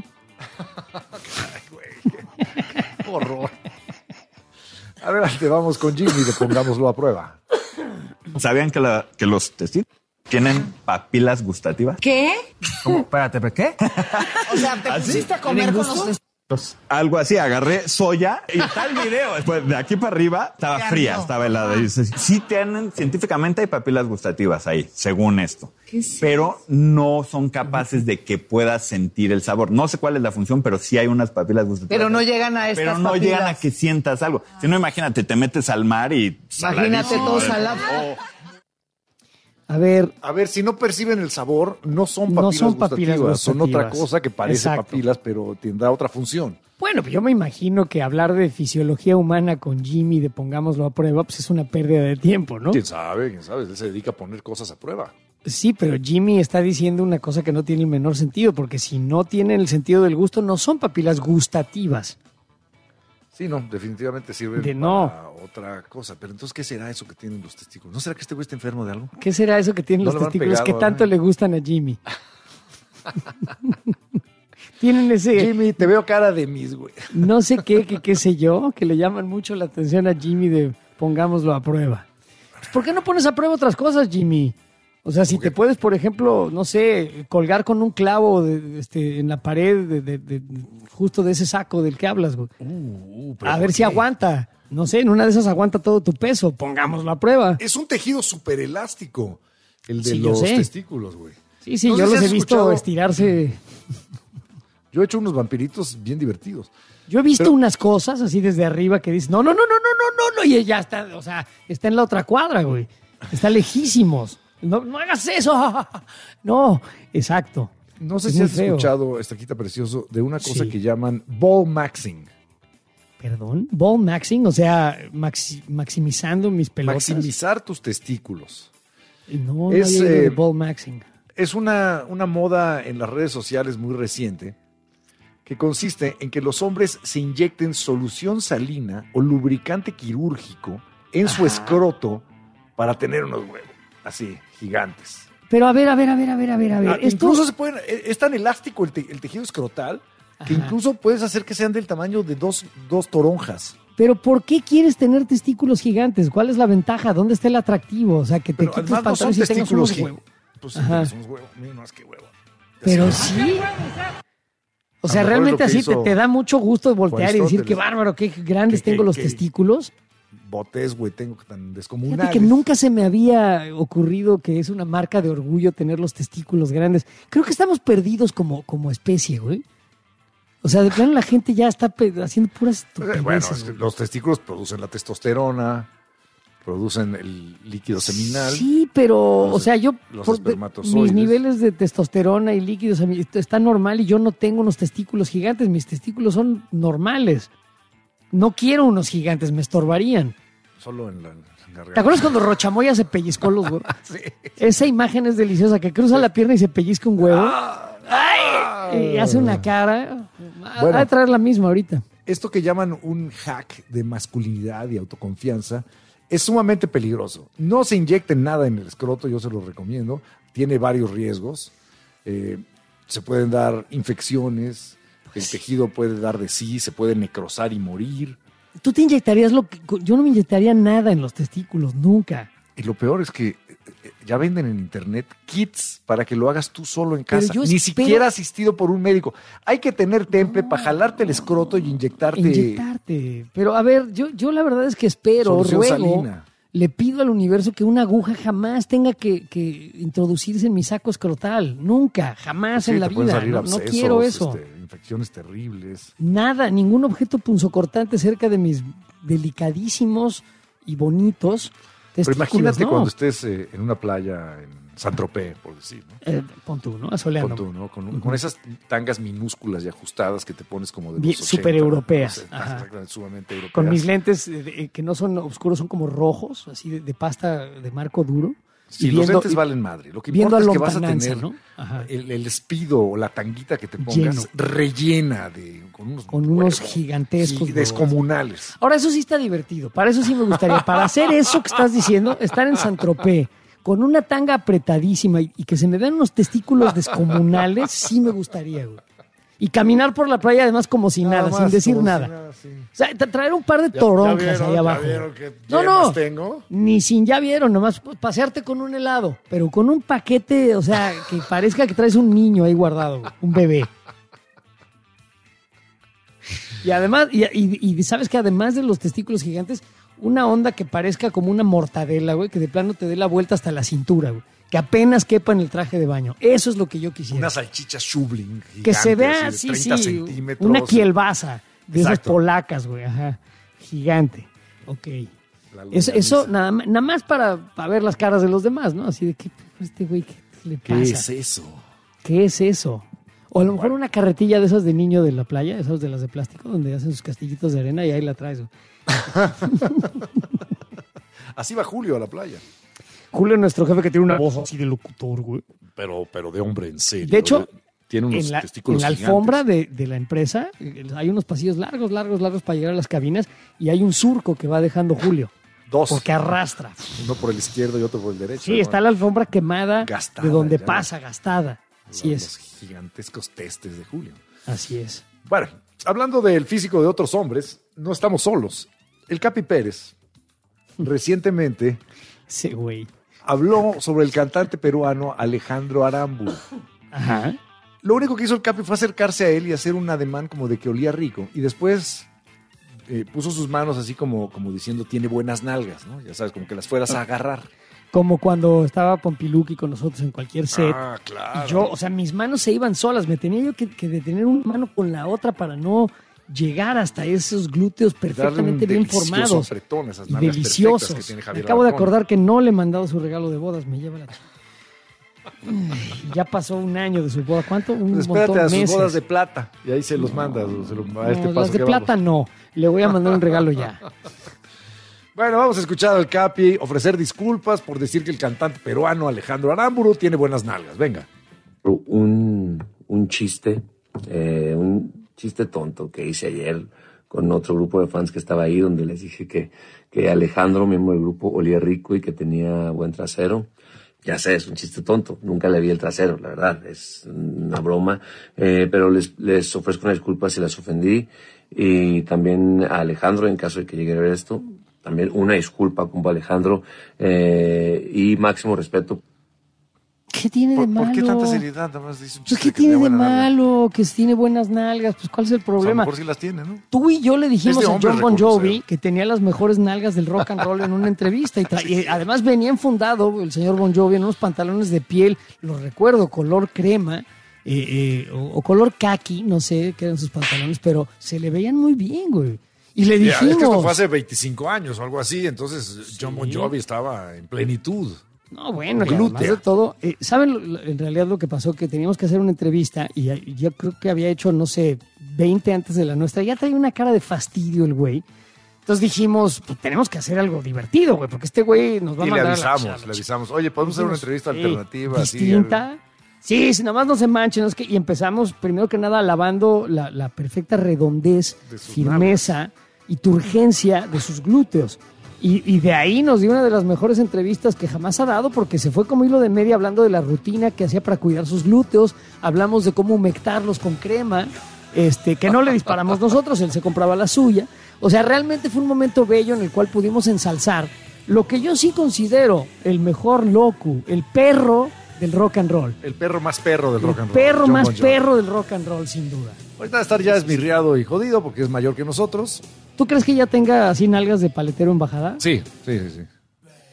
¡Qué horror! Adelante, vamos con Jimmy, de pongámoslo a prueba. ¿Sabían que, la- que los testículos tienen papilas gustativas? ¿Qué? ¿Cómo? Espérate, ¿pero qué? O sea, te ¿Así? pusiste a comer con los testículos. Algo así, agarré soya y está el video. Después de aquí para arriba estaba Te fría, ardió. estaba helada. Y dice, sí tienen, científicamente hay papilas gustativas ahí, según esto. ¿Qué es Pero no son capaces de que puedas sentir el sabor. No sé cuál es la función, pero sí hay unas papilas gustativas. Pero no llegan a estas Pero no papilas. llegan a que sientas algo. Si no, imagínate, te metes al mar y... Imagínate saladísimo. todo salado. A ver, A ver, si no perciben el sabor, no son No papilas, son papilas gustativas, son otra gustativas. cosa que parece Exacto. papilas, pero tendrá otra función. bueno, pues yo me imagino que hablar de fisiología humana con Jimmy, de pongámoslo a prueba, pues es una pérdida de tiempo, ¿no? ¿Quién sabe? ¿Quién sabe? Él se dedica a poner cosas a prueba. Sí, pero Jimmy está diciendo una cosa que no tiene el menor sentido, porque si no tienen el sentido del gusto, no son papilas gustativas. Sí, no, definitivamente sirven De no. para otra cosa. Pero entonces, ¿qué será eso que tienen los testículos? ¿No será que este güey está enfermo de algo? ¿Qué será eso que tienen No los le habrán testículos pegado, que tanto ¿eh? le gustan a Jimmy? Tienen ese, Jimmy, te veo cara de mis, güey. no sé qué, qué, qué sé yo, que le llaman mucho la atención a Jimmy de pongámoslo a prueba. ¿Por qué no pones a prueba otras cosas, Jimmy? O sea, si te puedes, por ejemplo, no sé, colgar con un clavo de- este, en la pared de, de- de- justo de ese saco del que hablas, güey. Uh, pero A ver ¿por si qué? aguanta. No sé, en una de esas aguanta todo tu peso. Pongámoslo a prueba. Es un tejido súper elástico, el de Sí, yo los sé. testículos, güey. Sí, sí, No yo sé si los he has visto escuchado- estirarse. Yo he hecho unos vampiritos bien divertidos. Yo he visto Pero- unas cosas así desde arriba que dicen, no, no, no, no, no, no, no, no, y ya está, o sea, está en la otra cuadra, güey. Está lejísimos. No, no hagas eso. No, exacto. No sé Es si muy has feo. escuchado, Estaquita Precioso, de una cosa Sí. que llaman ball maxing. Perdón, ball maxing, o sea, maxi- maximizando mis pelotas. Maximizar tus testículos. No, no Es, había oído de eh, ball maxing. Es una, una moda en las redes sociales muy reciente que consiste en que los hombres se inyecten solución salina o lubricante quirúrgico en su Ajá. escroto para tener unos huevos así, gigantes. Pero a ver, a ver, a ver, a ver, a ver, a ver. Ah, Esto- Incluso se pueden, eh, es tan elástico el, te- el tejido escrotal que Ajá. incluso puedes hacer que sean del tamaño de dos, dos toronjas. Pero ¿por qué quieres tener testículos gigantes? ¿Cuál es la ventaja? ¿Dónde está el atractivo? O sea, que te Pero quites además no son pantalones y tengas testículos unos gi- huevos. Pues sí, Ajá. pero son huevos, mira más que huevo. Pero Así. sí. O A sea, lo mejor es realmente lo que así te, hizo te da mucho gusto voltear y decir Aristóteles. qué bárbaro, qué grandes Que- tengo que- los que- testículos. Botes, güey, tengo tan Fíjate descomunales. que nunca se me había ocurrido que es una marca de orgullo tener los testículos grandes. Creo que estamos perdidos como, como especie, güey. O sea, de plano la gente ya está pe- haciendo puras Eh, estupideces. Bueno, es que güey. los testículos producen la testosterona, producen el líquido seminal. Sí, pero, los- o sea, yo, los por de- espermatozoides. mis niveles de testosterona y líquidos a mí, esto está normal y yo no tengo unos testículos gigantes. Mis testículos son normales. No quiero unos gigantes, me estorbarían. Solo en la, en la ¿Te acuerdas cuando Rochamoya se pellizcó los huevos? Esa imagen es deliciosa, que cruza la pierna y se pellizca un huevo. ¡Ay! Y hace una cara. Bueno. Va a traer la misma ahorita. Esto que llaman un hack de masculinidad y autoconfianza es sumamente peligroso. No se inyecten nada en el escroto, yo se lo recomiendo. Tiene varios riesgos. Eh, se pueden dar infecciones, el tejido puede dar de sí, se puede necrosar y morir. Tú te inyectarías lo que. Yo no me inyectaría nada en los testículos, nunca. Y lo peor es que eh, ya venden en internet kits para que lo hagas tú solo en Pero casa, yo ni espero- siquiera asistido por un médico. Hay que tener temple para jalarte el escroto y inyectarte. Inyectarte. Pero a ver, yo, yo la verdad es que espero, Solución ruego. salina. le pido al universo que una aguja jamás tenga que, que introducirse en mi saco escrotal. Nunca, jamás Sí, en la te pueden vida. salir No, no abscesos, quiero eso. este, infecciones terribles. Nada, ningún objeto punzocortante cerca de mis delicadísimos y bonitos Pero testículos, imagínate ¿no? cuando estés eh, en una playa en Saint-Tropez, por decir, ¿no? Eh, pon tú, ¿no? Asoleando. Pon tú, ¿no? Con, un- con esas tangas minúsculas y ajustadas que te pones como de Bien, los ochenta, súper europeas. no sé, Ajá. exactamente, sumamente europeas. Con mis lentes eh, de- que no son oscuros, son como rojos, así de, de pasta de marco duro. Sí, Y los viendo- lentes y- valen madre. Lo que viendo importa a es que vas a lontananza, tener ¿no? Ajá. el, el espido o la tanguita que te pongas Lleno. rellena de con unos, Con unos huevos gigantescos y huevos. descomunales. Ahora, eso sí está divertido. Para eso sí me gustaría. Para hacer eso que estás diciendo, estar en Saint-Tropez con una tanga apretadísima y, y que se me vean unos testículos descomunales, sí me gustaría, güey. Y caminar por la playa además como si nada, más, sin decir como si nada. nada, sí. O sea, tra- traer un par de Ya- toronjas ya vieron, ahí ya abajo. vieron qué no, yemas no, tengo. ni sin ya vieron, nomás pasearte con un helado, pero con un paquete, o sea, que parezca que traes un niño ahí guardado, güey, un bebé. Y además, y, y- y sabes que además de los testículos gigantes, una onda que parezca como una mortadela, güey, que de plano te dé la vuelta hasta la cintura, güey. Que apenas quepa en el traje de baño. Eso es lo que yo quisiera. Una salchicha Schubling gigante, Que se vea, así de sí, treinta sí, centímetros. una kielbasa de esas Exacto. polacas, güey, ajá, gigante. Ok. La Eso, longaniza. eso nada, ma- nada más para, para ver las caras de los demás, ¿no? Así de, ¿qué este güey, qué le ¿Qué pasa? es eso? ¿Qué es eso? O a lo mejor una carretilla de esas de niño de la playa, esas de las de plástico, donde hacen sus castillitos de arena y ahí la traes, güey. Así va Julio a la playa. Julio, nuestro jefe, que tiene una voz así de locutor, güey. Pero, pero de hombre en serio. De hecho, tiene unos en la, testículos en la gigantes. alfombra de, de la empresa eh, hay unos pasillos largos, largos, largos para llegar a las cabinas y hay un surco que va dejando Julio. Dos. Porque arrastra. Uno por el izquierdo y otro por el derecho. Sí, está la alfombra quemada Gastada, de donde ya. pasa, gastada. Así Los es. gigantescos testes de Julio. Así es. Bueno, hablando del físico de otros hombres, no estamos solos. El Capi Pérez recientemente Sí, güey. habló sobre el cantante peruano Alejandro Aramburu. Ajá. Lo único que hizo el Capi fue acercarse a él y hacer un ademán como de que olía rico. Y después eh, puso sus manos así como, como diciendo tiene buenas nalgas, ¿no? Ya sabes, como que las fueras a agarrar. Como cuando estaba Pompiluki con nosotros en cualquier set. Ah, claro. Y yo, o sea, mis manos se iban solas. Me tenía yo que, que detener una mano con la otra para no llegar hasta esos glúteos perfectamente bien delicioso formados. apretón a esas Y nalgas deliciosos. perfectas que tiene Me Javier acabo de Alarcón. acordar que no le he mandado su regalo de bodas. Me lleva la... Ay, ya pasó un año de su boda. ¿Cuánto? Un Pues espérate montón a sus meses. bodas de plata. Y ahí se los mandas. Se lo- a este No, paso las de que plata vamos. no. Le voy a mandar un regalo ya. Bueno, vamos a escuchar al Capi ofrecer disculpas por decir que el cantante peruano Alejandro Aramburu tiene buenas nalgas. Venga. Un, un chiste, eh, un chiste tonto que hice ayer con otro grupo de fans que estaba ahí, donde les dije que, que Alejandro, miembro del grupo, olía rico y que tenía buen trasero. Ya sé, es un chiste tonto, nunca le vi el trasero, la verdad, es una broma, eh, pero les, les ofrezco una disculpa si las ofendí, y también a Alejandro, en caso de que llegue a ver esto, también una disculpa, compa Alejandro, eh, y máximo respeto. ¿Qué tiene de ¿Por, malo? ¿Por qué tanta seriedad? Nada más dice un Pues, chiste ¿qué que tiene de buena nalga. malo? Que tiene buenas nalgas. Pues, ¿cuál es el Pues a lo problema? mejor sí las tiene, ¿no? Tú y yo le dijimos Es de a hombre John Bon reconocer. Jovi que tenía las mejores nalgas del rock and roll en una entrevista. Y, tra- y además venía enfundado el señor Bon Jovi en unos pantalones de piel, lo recuerdo, color crema eh, eh, o, o color khaki, no sé qué eran sus pantalones, pero se le veían muy bien, güey. Y le Ya, es que dijimos... esto fue hace veinticinco años o algo así, entonces John Bon Jovi estaba en plenitud. No, bueno, y Glútea. además de todo, eh, ¿saben lo- lo- en realidad lo que pasó? Que teníamos que hacer una entrevista y, y yo creo que había hecho, no sé, veinte antes de la nuestra. Ya traía una cara de fastidio el güey. Entonces dijimos, pues tenemos que hacer algo divertido, güey, porque este güey nos va a Y le mandar a la- avisamos, le avisamos. Oye, podemos hacer una entrevista Sí, alternativa. así, distinta. Sí, si nada más no se manchen. ¿No? Es que, y empezamos, primero que nada, alabando la, la perfecta redondez, De sus firmeza y turgencia de sus glúteos. Y, y de ahí nos dio una de las mejores entrevistas que jamás ha dado, porque se fue como hilo de media hablando de la rutina que hacía para cuidar sus glúteos. Hablamos de cómo humectarlos con crema, este, que no le disparamos nosotros, él se compraba la suya. O sea, realmente fue un momento bello en el cual pudimos ensalzar lo que yo sí considero el mejor locu, el perro del rock and roll. El perro más perro del rock and roll. Perro John más Bon Jovi. perro del rock and roll, sin duda. Ahorita va a estar ya esmirriado y jodido porque es mayor que nosotros. ¿Tú crees que ya tenga así nalgas de paletero en bajada? Sí, sí, sí. sí.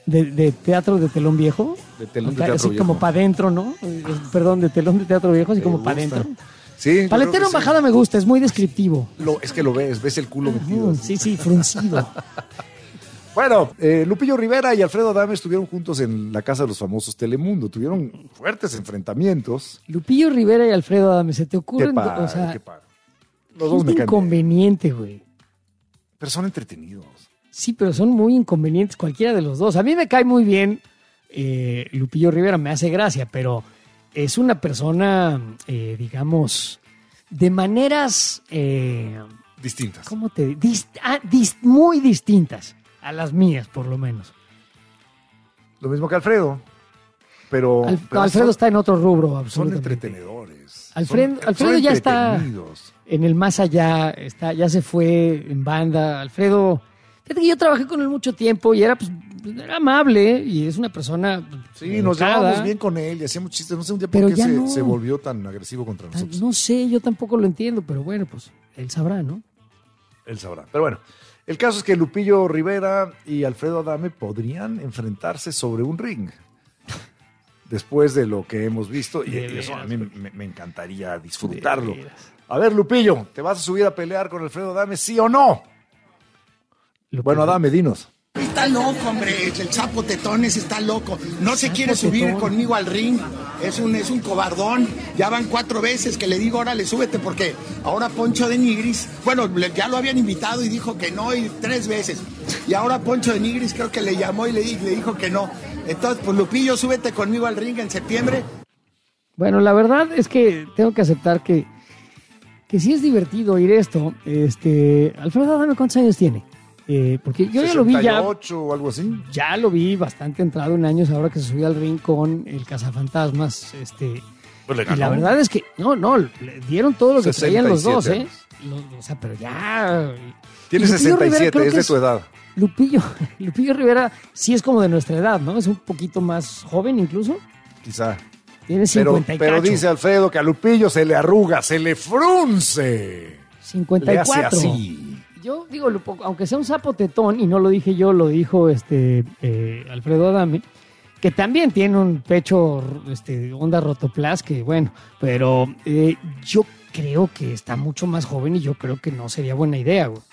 de, de teatro de telón viejo. De telón O sea, de teatro así viejo. como para adentro, ¿no? Eh, Perdón, de telón de teatro viejo, así Me como para gusta. adentro. Sí, yo Paletero creo en que bajada sí. me gusta, es muy descriptivo. Lo, es que lo ves, ves el culo metido. Mm, sí, sí, fruncido. Bueno, eh, Lupillo Rivera y Alfredo Adame estuvieron juntos en la Casa de los Famosos Telemundo. Tuvieron fuertes enfrentamientos. Lupillo Rivera y Alfredo Adame, ¿se te ocurren? Qué padre, o sea, qué padre. Los dos me es caen bien. inconveniente, güey. Pero son entretenidos. Sí, pero son muy inconvenientes cualquiera de los dos. A mí me cae muy bien eh, Lupillo Rivera, me hace gracia, pero es una persona, eh, digamos, de maneras... eh, Distintas. ¿Cómo te digo? Dist- ah, dis- muy distintas a las mías, por lo menos. Lo mismo que Alfredo. Pero, Al- pero Alfredo son, está en otro rubro, son absolutamente. entretenedores. Alfredo, Son- Alfredo son ya está entretenidos. en el más allá, está, ya se fue en banda. Alfredo, fíjate que yo trabajé con él mucho tiempo y era, pues, era amable y es una persona. Sí, nos educada. llevábamos bien con él y hacíamos chistes. No sé un día por Pero qué ya se, no. se volvió tan agresivo contra Ah, nosotros. No sé, yo tampoco lo entiendo, pero bueno, pues él sabrá, ¿no? Él sabrá. Pero bueno, el caso es que Lupillo Rivera y Alfredo Adame podrían enfrentarse sobre un ring. Después de lo que hemos visto, y, De y eso a veras, mí güey. me, me encantaría disfrutarlo. De veras. A ver, Lupillo, ¿te vas a subir a pelear con Alfredo Adame, sí o no? Bueno, Adame, dinos. Está loco, hombre, el sapo tetones está loco. No se quiere subir tetón. conmigo al ring. Es un, es un cobardón. Ya van cuatro veces que le digo, órale, súbete, porque ahora Poncho de Nigris, bueno, le- ya lo habían invitado y dijo que no, y tres veces. Y ahora Poncho de Nigris creo que le llamó y le, di- le dijo que no. Entonces, pues Lupillo, súbete conmigo al ring en septiembre. Bueno, la verdad es que tengo que aceptar que, que sí es divertido oír esto. Este, Alfredo Adame, ¿cuántos años tiene? Eh, porque yo ya lo vi ya, sesenta y ocho o algo así. ya lo vi bastante entrado en años ahora que se subió al ring con el Cazafantasmas. Este, Pues le y la ganó. verdad es que, no, no, le dieron todo lo que traían los dos, sesenta y ¿eh? siete Los- o sea, pero ya. Tiene Y Lupillo sesenta y Rivera siete, creo es que de tu edad. Lupillo, Lupillo Rivera sí es como de nuestra edad, ¿no? Es un poquito más joven incluso. Quizá. Tiene Pero, cincuenta y pero cacho. dice Alfredo que a Lupillo se le arruga, se le frunce. cincuenta y Le hace cuatro. así. Yo digo, lo poco- aunque sea un sapo tetón, y no lo dije yo, lo dijo este eh, Alfredo Adame, que también tiene un pecho este, onda rotoplas, que bueno, pero eh, yo creo que está mucho más joven y yo creo que no sería buena idea, güey.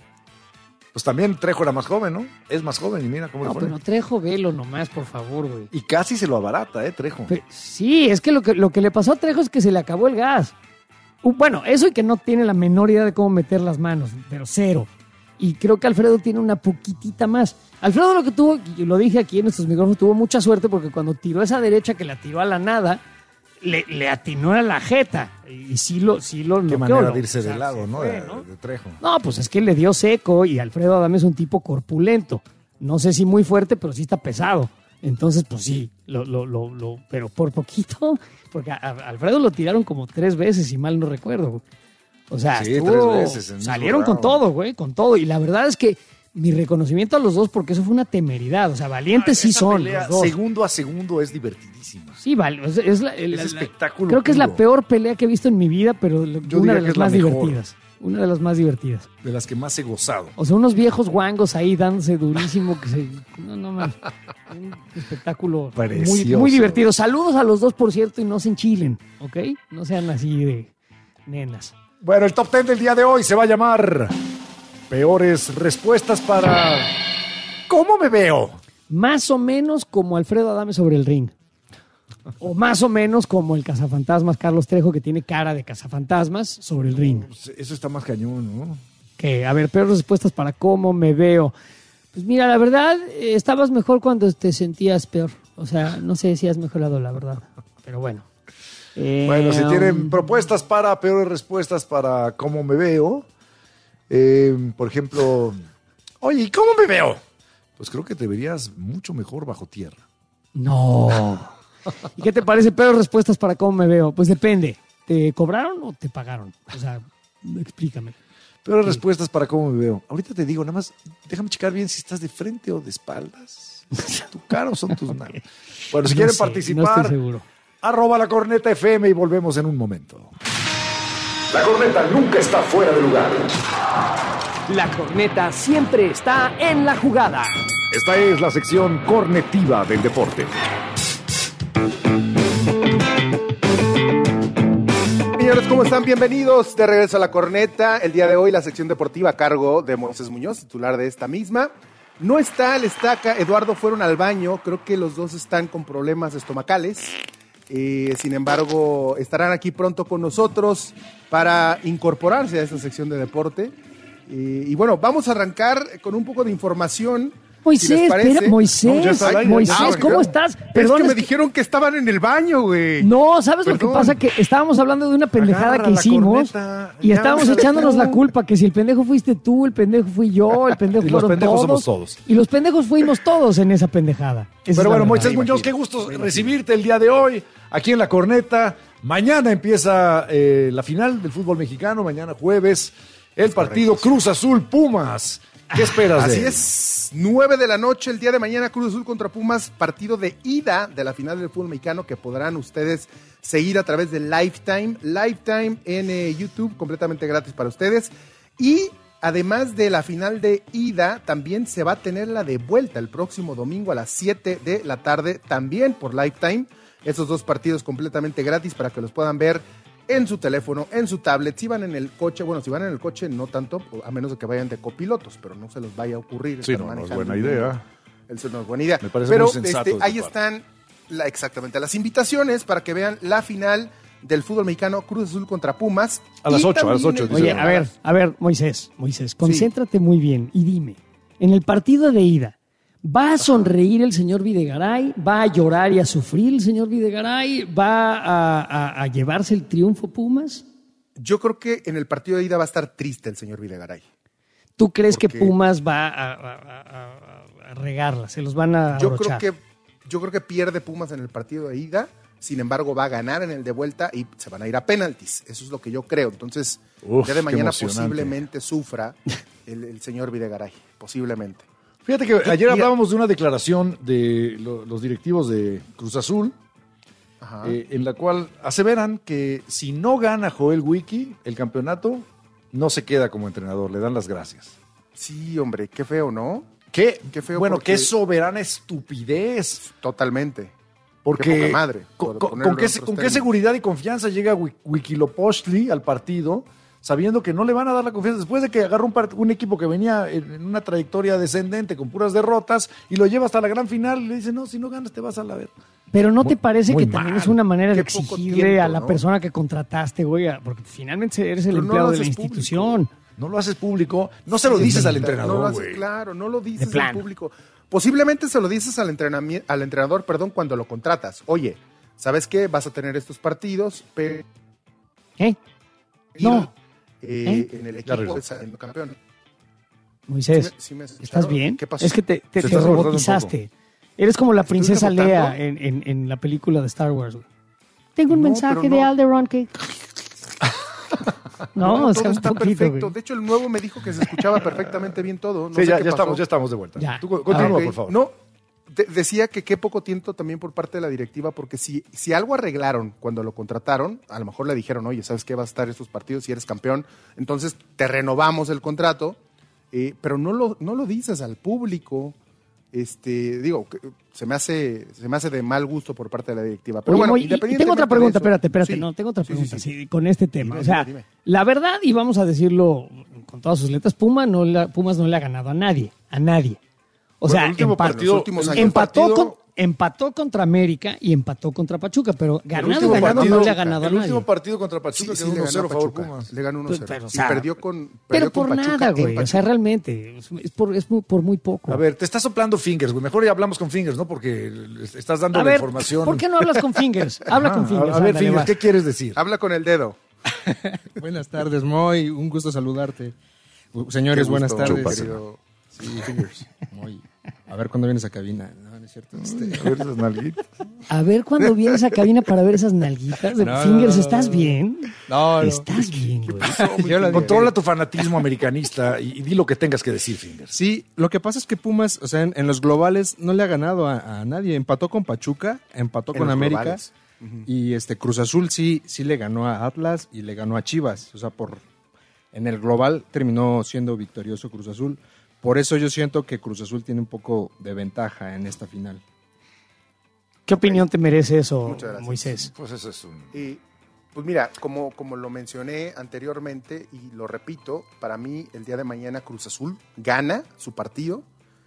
Pues también Trejo era más joven, ¿no? Es más joven y mira cómo No, le pone. pero Trejo, velo nomás, por favor, güey. Y casi se lo abarata, ¿eh, Trejo? Pe- Sí, es que lo, que lo que le pasó a Trejo es que se le acabó el gas. Uh, Bueno, eso y que no tiene la menor idea de cómo meter las manos, pero cero. Y creo que Alfredo tiene una poquitita más. Alfredo lo que tuvo, y lo dije aquí en estos micrófonos, tuvo mucha suerte porque cuando tiró esa derecha que la tiró a la nada, le, le atinó a la jeta. Y sí lo, sí lo Qué noqueó, manera lo- de irse o sea, de lado, se ¿no? fue, De, ¿no? de Trejo. No, pues es que le dio seco y Alfredo Adame es un tipo corpulento. No sé si muy fuerte, pero sí está pesado. Entonces, pues sí, lo, lo, lo, lo- pero por poquito, porque a, a Alfredo lo tiraron como tres veces, si mal no recuerdo. O sea, Sí, estuvo- tres veces en el mismo salieron con round. todo, güey, con todo. Y la verdad es que mi reconocimiento a los dos, porque eso fue una temeridad. O sea, valientes sí Esa son pelea, los dos. segundo a segundo es divertidísima. Sí, vale. Es, es la- el- Es la- espectáculo Creo que es la puro. peor pelea que he visto en mi vida, pero lo- Yo una diría de que las es la más mejor. divertidas. Una de las más divertidas. De las que más he gozado. O sea, unos viejos guangos ahí dándose durísimo que se... No, no, man. Un espectáculo muy, Precioso. muy divertido. Saludos a los dos, por cierto, y no se enchilen, ¿ok? No sean así de nenas. Bueno, el top ten del día de hoy se va a llamar Peores respuestas para ¿Cómo me veo? Más o menos como Alfredo Adame sobre el ring. O más o menos como el cazafantasmas Carlos Trejo, que tiene cara de cazafantasmas sobre el ring. Eso está más cañón, ¿no? Que, a ver, peores respuestas para cómo me veo. Pues mira, la verdad, eh, estabas mejor cuando te sentías peor. O sea, no sé si has mejorado, la verdad. Pero bueno. Eh, Bueno, si tienen um, propuestas para peores respuestas para cómo me veo, eh, por ejemplo, oye, ¿y cómo me veo? Pues creo que te verías mucho mejor bajo tierra. No. ¿Y qué te parece peores respuestas para cómo me veo? Pues depende. ¿Te cobraron o te pagaron? O sea, explícame. Peores respuestas para cómo me veo. Ahorita te digo, nada más, déjame checar bien si estás de frente o de espaldas. ¿Tu cara o son tus manos? Bueno, si No quieren sé, no participar, estoy seguro. arroba la corneta F M y volvemos en un momento. La corneta nunca está fuera de lugar. La corneta siempre está en la jugada. Esta es la sección cornetiva del deporte. Señores, ¿cómo están? Bienvenidos de regreso a La Corneta. El día de hoy la sección deportiva a cargo de Moisés Muñoz, titular de esta misma. No está el Estaca, Eduardo fueron al baño, creo que los dos están con problemas estomacales. Eh, sin embargo, estarán aquí pronto con nosotros para incorporarse a esta sección de deporte. Eh, y bueno, vamos a arrancar con un poco de información. Moisés, si les parece. espera, Moisés, No, Moisés, ah, ¿cómo claro. estás? Perdón, es que me es que- dijeron que estaban en el baño, güey. No, ¿sabes lo que Perdón. pasa? Que estábamos hablando de una pendejada Agarra que la hicimos corneta, y ya, estábamos úsala echándonos tú. la culpa, que si el pendejo fuiste tú, el pendejo fui yo, el pendejo Y los fueron pendejos todos. somos todos. Y los pendejos fuimos todos en esa pendejada. Esa es Pero la bueno, verdad. Moisés Muñoz, qué gusto recibirte el día de hoy aquí en La Corneta. Mañana empieza eh, la final del fútbol mexicano, mañana jueves, el partido Cruz Azul Pumas. ¿Qué esperas de Así él? es, nueve de la noche el día de mañana, Cruz Azul contra Pumas, partido de ida de la final del fútbol mexicano que podrán ustedes seguir a través de Lifetime, Lifetime en eh, YouTube, completamente gratis para ustedes. Y además de la final de ida, también se va a tener la de vuelta el próximo domingo a las siete de la tarde, también por Lifetime. Esos dos partidos completamente gratis para que los puedan ver en su teléfono, en su tablet. Si van en el coche, bueno, si van en el coche no tanto, a menos de que vayan de copilotos, pero no se los vaya a ocurrir. Sí, estar no, no es manejando. buena idea. Eso no es buena idea. Me parece pero muy sensato este, de tu ahí parte. están la, exactamente las invitaciones para que vean la final del fútbol mexicano, Cruz Azul contra Pumas. A las Y ocho, a las también ocho, el- Oye, a ver, a ver, Moisés, Moisés, concéntrate muy bien y dime, en el partido de ida, ¿va a sonreír el señor Videgaray? ¿Va a llorar y a sufrir el señor Videgaray? ¿Va a, a- a llevarse el triunfo Pumas? Yo creo que en el partido de ida va a estar triste el señor Videgaray. ¿Tú crees que Porque- Pumas va a, a- a- a- a regarla? ¿Se los van a Yo creo abrochar? que yo creo que pierde Pumas en el partido de ida, sin embargo va a ganar en el de vuelta y se van a ir a penaltis. Eso es lo que yo creo. Entonces, Uf, el día de qué mañana emocionante. posiblemente sufra el, el señor Videgaray, posiblemente. Fíjate que ayer Y- hablábamos de una declaración de lo- los directivos de Cruz Azul, Ajá. eh, en la cual aseveran que si no gana Joel Wiki el campeonato, no se queda como entrenador, le dan las gracias. Sí, hombre, qué feo, ¿no? ¿Qué? Qué feo. Bueno, porque- qué soberana estupidez. Totalmente. Porque Qué poca madre, con, por con- ponerlo con qué, en se- otros con qué términos. seguridad y confianza llega Wi- Wikilopochtli al partido, sabiendo que no le van a dar la confianza después de que agarra un, part- un equipo que venía en, en una trayectoria descendente con puras derrotas y lo lleva hasta la gran final y le dice, no, si no ganas te vas a la ver. Pero ¿no Muy- te parece muy que también mal. es una manera de Qué poco exigirle tiempo, a la ¿no? persona que contrataste, güey? a- Porque finalmente eres el Pero no empleado lo de la haces institución. No lo haces público, no se lo dices al No lo entrenador, haces, güey. claro, no lo dices De plano. al público. Posiblemente se lo dices al, entrenami- al entrenador, perdón, cuando lo contratas. Oye, ¿sabes qué? Vas a tener estos partidos, pero ¿Eh? No. eh, ¿Eh? en el Ya equipo regresó. saliendo campeón. Moisés, Sí me- sí me escucharon. ¿estás bien? ¿Qué pasó? Es que te, te- Se te está rebotando un robotizaste. Eres como la ¿Estoy princesa rebotando? Lea en, en- en la película de Star Wars, güey. Tengo un No, mensaje pero de no. Alderaan que... no, No, o sea, todo un está poquito, perfecto. güey. De hecho, el nuevo me dijo que se escuchaba perfectamente bien todo. No Sí, sé ya, qué ya pasó. estamos, ya estamos de vuelta. Ya. Tú co- continúa, Ah, ok. por favor. No, de- decía que qué poco tiempo también por parte de la directiva, porque si, si algo arreglaron cuando lo contrataron, a lo mejor le dijeron, oye, ¿sabes qué? Vas a estar estos partidos si eres campeón, entonces te renovamos el contrato, eh, pero no lo, no lo dices al público. Este, digo, que se me hace, se me hace de mal gusto por parte de la directiva. Pero Oye, bueno, Moy, y- y independientemente tengo otra de pregunta, eso- espérate, espérate, Sí, no, tengo otra sí, sí, pregunta, sí. sí, con este tema. Dime, o sea, dime, dime. la verdad, y vamos a decirlo con todas sus letras, Puma no le ha- Pumas no le ha ganado a nadie, a nadie. O Bueno, sea, el último empa- partido- los últimos años. empató, partido- con- empató contra América y empató contra Pachuca, pero El ganado, último ganado partido- no le ha ganado a El nadie. último partido contra Sí, Pachuca sí, quedó le uno ganó cero a a favor Pachuca. Pumas. Le ganó uno cero. Pero, o Y sea, perdió con, Pero perdió con por Pachuca nada, en güey. O sea, Pachuca. realmente, es, es por, es muy- por muy poco. A ver, te estás soplando fingers, güey. Mejor ya hablamos con fingers, ¿no? Porque estás dando A la ver, información. ¿por qué no hablas con fingers? Habla Ajá, con fingers. A, a ver, ándale, fingers, va. ¿qué quieres decir? Habla con el dedo. Buenas tardes, Moy. Un gusto saludarte. Uh, Señores, Qué buenas gusto, tardes. querido. Sí, Fingers. Moy. A ver cuándo vienes a cabina. No, no es cierto. Este- A ver esas nalguitas. A ver cuando vienes a cabina para ver esas nalguitas. de No, Fingers, no, ¿estás no. bien? No, no. ¿Estás bien, güey? Yo lo diré. Controla tu fanatismo americanista y, y di lo que tengas que decir, fingers. Sí, lo que pasa es que Pumas, o sea, en, en los globales no le ha ganado a, a nadie. Empató con Pachuca, empató En con los América. globales. Y este Cruz Azul sí, sí le ganó a Atlas y le ganó a Chivas. O sea, por En el global terminó siendo victorioso Cruz Azul. Por eso yo siento que Cruz Azul tiene un poco de ventaja en esta final. ¿Qué opinión te merece eso, Muchas gracias. Moisés? Pues eso es un... Y, pues mira, como, como lo mencioné anteriormente y lo repito, para mí el día de mañana Cruz Azul gana su partido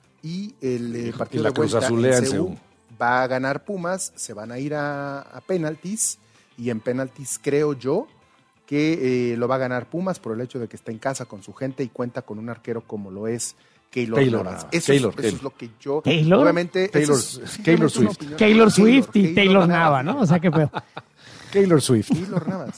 y el eh, partido y la de vuelta Cruz Azulea en en Seúl Seúl. va a ganar Pumas, se van a ir a, a penaltis y en penaltis creo yo que eh, lo va a ganar Pumas por el hecho de que está en casa con su gente y cuenta con un arquero como lo es Keylor, Taylor Navas. Navas. Eso, Taylor, es, eso Taylor. es lo que yo... ¿Taylor? Obviamente... Taylor, eso es Taylor simplemente una Swift. opinión. Taylor Swift y Keylor Taylor Navas. Nava, ¿no? O sea, que peor. Taylor Swift. Keylor Navas.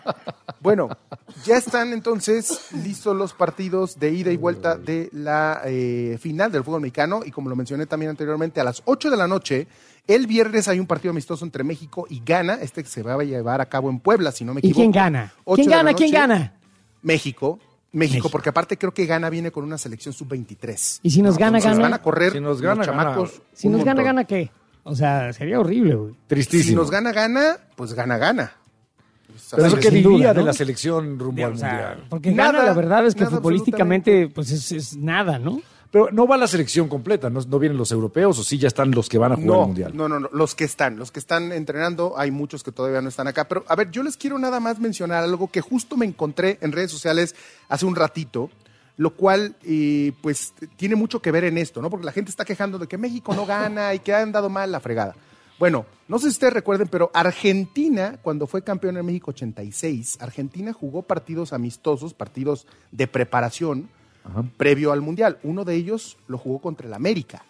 Bueno, ya están entonces listos los partidos de ida y vuelta de la eh, final del fútbol mexicano y como lo mencioné también anteriormente, a las ocho de la noche, el viernes hay un partido amistoso entre México y Ghana, este se va a llevar a cabo en Puebla, si no me ¿Y equivoco. quién gana? ocho ¿Quién de la gana? ¿Quién noche, gana? México. México, México. porque aparte creo que Ghana viene con una selección sub veintitrés. ¿Y si nos gana, Entonces gana? van a correr Si nos gana, los chamacos. gana. Si un nos gana, montón. ¿gana qué? O sea, sería horrible, güey. Tristísimo. Si nos gana, gana, pues gana, gana. Pero eso Sin que duda, diría ¿no? de la selección rumbo al O sea, mundial. porque Nada, gana, la verdad es que nada, futbolísticamente pues es, es nada, ¿no? Pero no va la selección completa, ¿no? ¿No vienen los europeos o sí ya están los que van a jugar No, al mundial? no, no, no, los que están, los que están entrenando, hay muchos que todavía no están acá, pero a ver, yo les quiero nada más mencionar algo que justo me encontré en redes sociales hace un ratito, lo cual eh, pues tiene mucho que ver en esto, ¿no? Porque la gente está quejando de que México no gana y que han dado mal la fregada. Bueno, no sé si ustedes recuerden, pero Argentina, cuando fue campeón en México ochenta y seis, Argentina jugó partidos amistosos, partidos de preparación, Ajá. previo al Mundial. Uno de ellos lo jugó contra el América.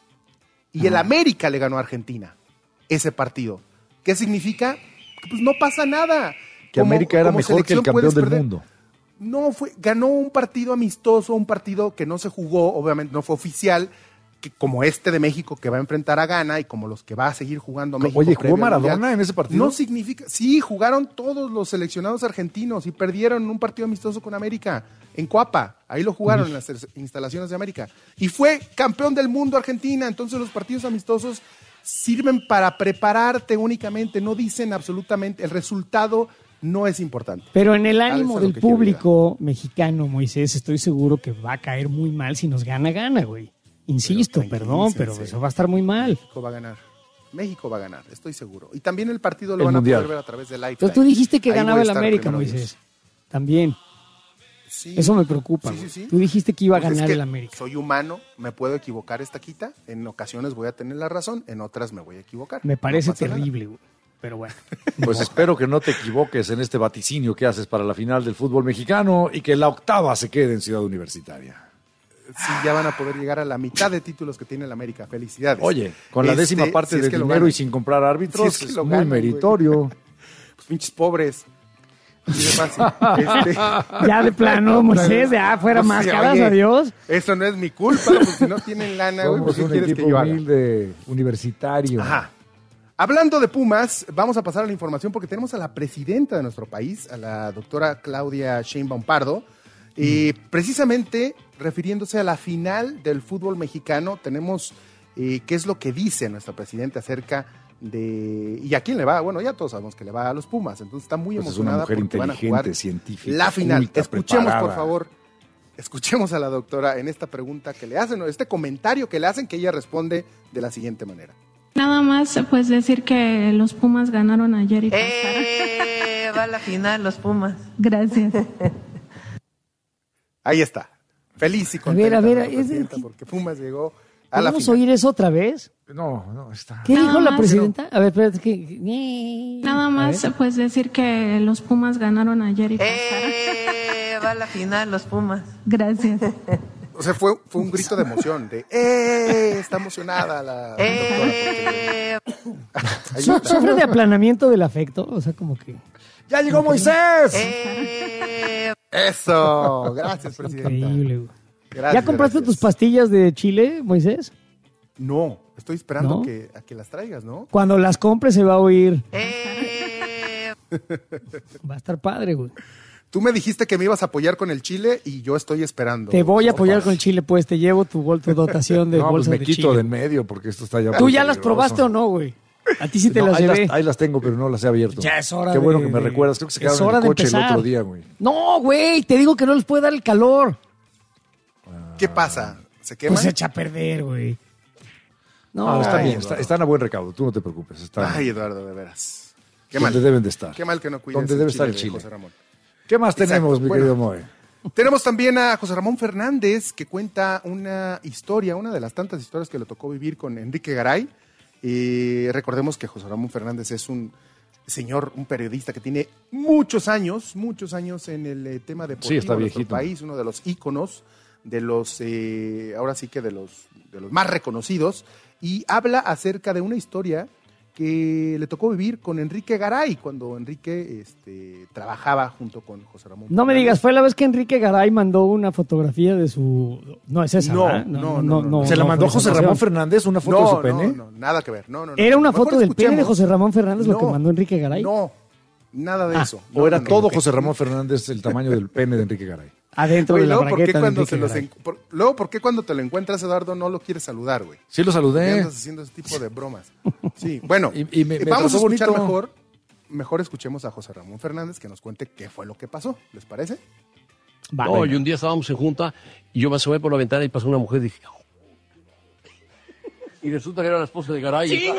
Y el América le ganó a Argentina ese partido. ¿Qué significa? Que pues no pasa nada. Que Como- América era como mejor que el selección campeón puedes del perder. mundo. No, fue, ganó un partido amistoso, un partido que no se jugó, obviamente no fue oficial, que como este de México que va a enfrentar a Ghana y como los que va a seguir jugando México. Oye, ¿jugó previo al Maradona Mundial. en ese partido? No significa, sí, jugaron todos los seleccionados argentinos y perdieron un partido amistoso con América en Coapa, ahí lo jugaron en las instalaciones de América. Y fue campeón del mundo Argentina, entonces los partidos amistosos sirven para prepararte únicamente, no dicen absolutamente, el resultado no es importante. Pero en el Tal ánimo es a lo del que quiero público mexicano, Moisés, estoy seguro que va a caer muy mal si nos gana, gana, güey. Insisto, Pero perdón, pero tranquilícense. eso va a estar muy mal. México va a ganar. México va a ganar, estoy seguro. Y también el partido lo El van mundial. a poder ver a través de Lifetime. Pero tú dijiste que Ahí ganaba voy a el estar América, primero Moisés. Dios. También. Sí. Eso me preocupa, Sí, güey. sí, sí. Tú dijiste que iba a Pues es ganar que el América. Soy humano, me puedo equivocar esta quita. En ocasiones voy a tener la razón, en otras me voy a equivocar. Me parece No pasa nada. terrible, güey. Pero bueno. Pues espero que no te equivoques en este vaticinio que haces para la final del fútbol mexicano y que la octava se quede en Ciudad Universitaria. Sí, ya van a poder llegar a la mitad de títulos que tiene el América. Felicidades. Oye, con la Este, décima parte si es del que lo dinero ganan. y sin comprar árbitros, Si es que es lo muy ganan, güey. meritorio. Pues pinches pobres. Así de fácil. Este- Ya de plano, Moisés, ya fuera Pues sí, máscaras, oye, adiós. Eso no es mi culpa, pues si no tienen lana, güey, pues Somos ¿qué un quieres que equipo yo haga? humilde, universitario. Ajá. Hablando de Pumas, vamos a pasar a la información porque tenemos a la presidenta de nuestro país, a la doctora Claudia Sheinbaum Pardo, y precisamente refiriéndose a la final del fútbol mexicano, tenemos eh, qué es lo que dice nuestra presidenta acerca de... ¿Y a quién le va? Bueno, ya todos sabemos que le va a los Pumas, entonces está muy Pues es una emocionada mujer porque van a inteligente, jugar científica, la final. culta, Escuchemos, por preparada. favor, escuchemos a la doctora en esta pregunta que le hacen, o este comentario que le hacen, que ella responde de la siguiente manera. Nada más, pues decir que los Pumas ganaron ayer y pasaron. Eh, va a la final, los Pumas. Gracias. Ahí está. Feliz y A contenta. ver, a ver, la es- presidenta, porque Pumas llegó a la ¿Podemos final. oír eso otra vez? No, no, está. ¿Qué Nada dijo la más. presidenta? A ver, espérate, es que... Nada A más, ver. pues decir que los Pumas ganaron ayer y pasaron. Eh, va a la final, los Pumas. Gracias. O sea, fue, fue un grito de emoción, de ¡eh! Está emocionada la doctora. Eh, Ahí Su- está. ¿Sufre de aplanamiento del afecto? O sea, como que... ¡Ya llegó Moisés! eh, Eso, gracias, presidenta. Increíble, güey. Gracias, ¿Ya compraste gracias. tus pastillas de Chile, Moisés? No, estoy esperando ¿No? Que, a que las traigas, ¿no? Cuando las compres se va a oír. eh, Va a estar padre, güey. Tú me dijiste que me ibas a apoyar con el Chile y yo estoy esperando. Te voy a Porfa. apoyar con el Chile, pues. Te llevo tu, bol- tu dotación de No, pues bolsas me de quito Chile. de en medio porque esto está ya ¿Tú muy ya las peligroso. probaste o no, güey? A ti sí te No, las ahí, llevé. las, ahí las tengo, pero no las he abierto. Ya es hora Qué bueno de- que me de- recuerdas. Creo que se es quedaron hora en el de coche el empezar. otro día, güey. No, güey, te digo que no les puede dar el calor. ¿Qué pasa? ¿Se queman? Pues se echa a perder, güey. No, No, está Ay, bien, Eduardo. está- están a buen recaudo, tú no te preocupes. Están Ay, Eduardo, de veras. Qué donde mal. deben de estar. Qué mal que no cuides Donde el debe chile estar el de chile. José Ramón. ¿Qué más Exacto. tenemos, mi Bueno, querido Moe? Tenemos también a José Ramón Fernández, que cuenta una historia, una de las tantas historias que le tocó vivir con Enrique Garay. Y recordemos que José Ramón Fernández es un señor, un periodista que tiene muchos años, muchos años en el eh, tema deportivo Sí, está de nuestro viejito. país, uno de los íconos, de los, eh, ahora sí que de los, de los más reconocidos, y habla acerca de una historia que le tocó vivir con Enrique Garay, cuando Enrique este, trabajaba junto con José Ramón No me Fernández. digas, fue la vez que Enrique Garay mandó una fotografía de su... No, es esa, No, ¿verdad? no, no, no. ¿Se la mandó fue esa José Ramón ocasión. Fernández una foto No, de su pene? no, no, nada que ver. No, no, no. ¿Era una Mejor foto del pene de escuchemos. José Ramón Fernández lo que No, mandó Enrique Garay? No, nada de Ah, eso. ¿O No, era no, no, todo ok. José Ramón Fernández el tamaño del pene de Enrique Garay? Adentro Oye, de la luego, ¿por qué bragueta de cuando Enrique se los Garay. en- por- luego, ¿por qué cuando te lo encuentras, Eduardo, no lo quieres saludar, güey? Sí lo ¿Por qué saludé. andas haciendo ese tipo de bromas? Sí, bueno, Y- y me- eh, me vamos a trató escuchar bonito. mejor, mejor escuchemos a José Ramón Fernández que nos cuente qué fue lo que pasó. ¿Les parece? Va, No, venga. y un día estábamos en junta y yo me asomé por la ventana y pasó una mujer y dije... "Oh". Y resulta que era la esposa de Garay.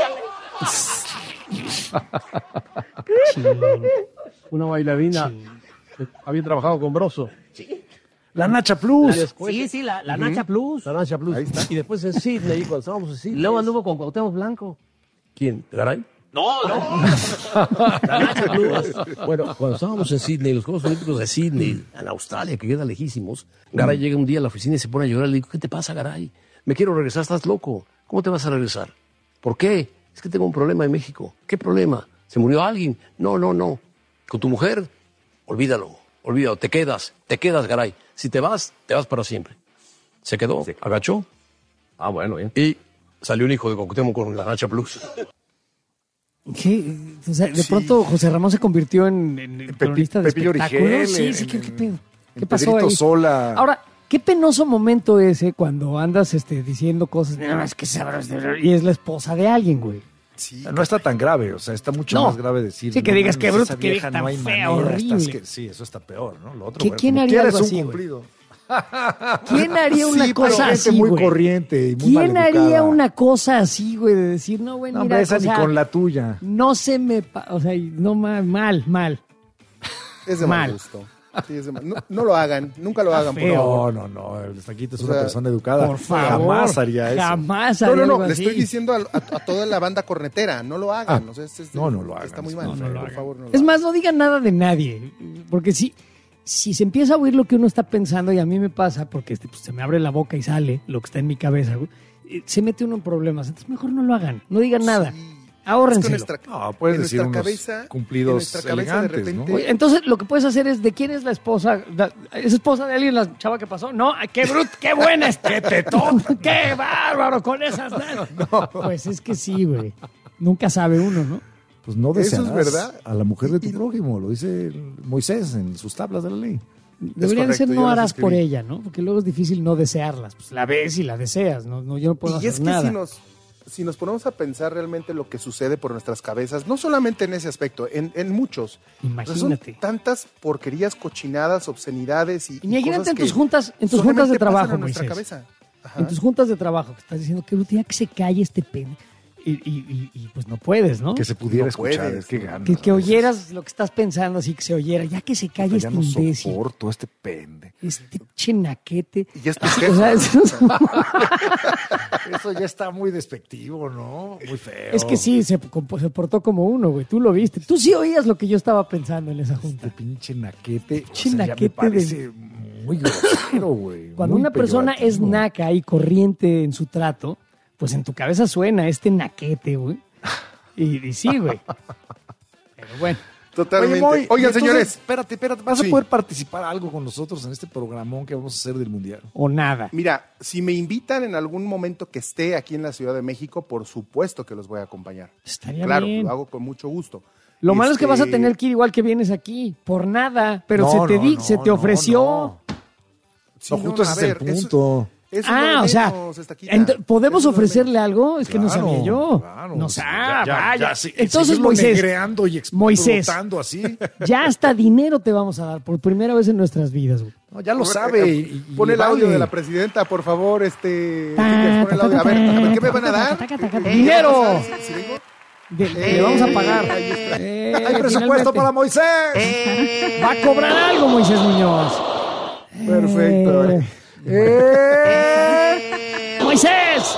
Una bailarina que había trabajado con Broso. La Nacha Plus. Y después- Sí, sí, la, la Nacha Plus. La Nacha Plus. Ahí está. Y después en Sydney, cuando estábamos en Y Sydney. luego anduvo con Cuauhtémoc Blanco. ¿Quién? ¿Garay? No, no. La Nacha Plus. Bueno, cuando estábamos en Sydney, los Juegos Olímpicos de Sydney, en Australia, que queda lejísimos, Garay llega un día a la oficina y se pone a llorar. Le digo, ¿qué te pasa, Garay? Me quiero regresar, estás loco. ¿Cómo te vas a regresar? ¿Por qué? Es que tengo un problema en México. ¿Qué problema? ¿Se murió alguien? No, no, no. ¿Con tu mujer? Olvídalo, olvídalo. Te quedas, te quedas, Garay. Si te vas, te vas para siempre. Se quedó, agachó. Ah, bueno, bien. Y salió un hijo de Cuauhtémoc con la Nacha Plus. ¿Qué? O sea, de pronto José Ramón se convirtió en, en, en cronista de Pepillo espectáculos. Origel, Sí, en- sí, ¿qué, en- qué pedo? ¿Qué en pasó Pedrito ahí? Sola. Ahora, qué penoso momento ese cuando andas este, diciendo cosas. No, es que sabroso. Y es la esposa de alguien, güey. Sí. No está tan grave, o sea, está mucho No. más grave decir. Sí, que no digas, mames, qué bruto, esa qué vieja vieja tan no hay fea, manera, horrible. estás que- sí, eso está peor, ¿no? Lo otro, ¿Qué- bueno, quién como haría quiera algo es un así, güey? cumplido. ¿Quién haría una Sí, pero cosa gente así, muy güey? corriente y muy ¿Quién maleducada. haría una cosa así, güey? De decir, no, güey, No, mira, hombre, esa o ni sea, con la tuya. no se me... pa- O sea, no, mal, mal, mal. Es de mal, Mal. gusto. Sí, es de mal- No, no lo hagan, nunca lo hagan, por feo. favor. No, no, no, el Taquito es O una sea, persona educada. Por favor. Jamás haría eso. Jamás No, haría no, no, algo le así. estoy diciendo a, a- a toda la banda cornetera, no lo hagan. Ah, o sea, es- es- no, no lo hagan, Está muy es mal, muy feo. por favor, no lo Es hagan. más, no digan nada de nadie. Porque si, si se empieza a oír lo que uno está pensando, y a mí me pasa, porque este, pues, se me abre la boca y sale lo que está en mi cabeza, güey, eh, se mete uno en problemas. Entonces, mejor no lo hagan. No digan nada. Ahórrenselo. Es que nuestra- No, puedes en decir nuestra unos cabeza- cumplidos en nuestra cabeza de elegantes, repente- ¿no? Oye, entonces, lo que puedes hacer es, ¿de quién es la esposa? Da- ¿Es esposa de alguien la chava que pasó? No, ¡ay, qué brut, qué buena está! ¡Qué tetón! ¡Qué bárbaro con esas! Pues es que sí, güey. Nunca sabe uno, ¿no? Pues no Eso es desearás verdad. a la mujer de tu prójimo, lo dice Moisés en sus tablas de la ley. Deberían correcto, ser yo no las harás escribí. por ella, ¿no? Porque luego es difícil no desearlas. Pues la ves y la deseas, ¿no? no yo no puedo Y hacer es que nada. si nos, si nos ponemos a pensar realmente lo que sucede por nuestras cabezas, no solamente en ese aspecto, en, en muchos. O sea, Imagínate. son tantas porquerías, cochinadas, obscenidades y, Y imagínate cosas en tus que juntas, en tus solamente juntas de pasan trabajo, en nuestra Moisés. cabeza. Ajá. En tus juntas de trabajo, que estás diciendo que ya que se calle este pene. Y, y, y, y, pues no puedes, ¿no? Que se pudiera No escuchar, puedes, es que no. ganas. Que, que a veces. oyeras lo que estás pensando, así que se oyera. Ya que se calle Ya este no imbécil. soporto a este pende. Este chenaquete. Y ya es tu Así, jefe. o sea, es, Eso ya está muy despectivo, ¿no? Muy feo. es que sí, se, compo- se portó como uno, güey. Tú lo viste. Tú sí oías lo que yo estaba pensando en esa junta. Este pinche naquete. Pinche o sea, ya me naquete de- parece muy grosero, güey. Cuando muy una persona es peyorativo. naca y corriente en su trato, pues en tu cabeza suena este naquete, güey. Y, y sí, güey. Pero bueno. Totalmente. Oye, Moy, y Oigan, entonces, señores. Espérate, espérate. ¿Vas Sí. a poder participar algo con nosotros en este programón que vamos a hacer del Mundial? O nada. Mira, si me invitan en algún momento que esté aquí en la Ciudad de México, por supuesto que los voy a acompañar. Estaría Claro, bien. lo hago con mucho gusto. Lo malo es que Este, vas a tener que ir igual que vienes aquí, por nada. Pero No, se te no, di, no, se te no, ofreció. no. sí, No, justo no, ese a es el ver, eso- punto. Eso ah, no o sea, menos, Estaquita. ent- ¿podemos Eso no ofrecerle algo? Es que no Claro, sabía yo. claro, no sí, sé, ya, ya, vaya. ya, sí, Entonces, seguirlo Moisés, negreando y Moisés, explotando así. ya hasta dinero te vamos a dar por primera vez en nuestras vidas, güey. No, ya lo A ver, sabe. eh, y- y Pon el vale. audio de la presidenta, por favor, este. Ta, Fingers, pon el ta, audio. A ta, ver, a ver, ta, ¿qué me ta, van a ta, dar? ta, ta, ta, ta, Eh, ¡dinero! ¿qué va a pasar? ¿Sí vengo? De- le vamos a pagar. Ahí está. Eh, Hay presupuesto finalmente. para Moisés. Va a cobrar algo, Moisés Muñoz. Perfecto. Eh, ¡Eh! ¡Moisés!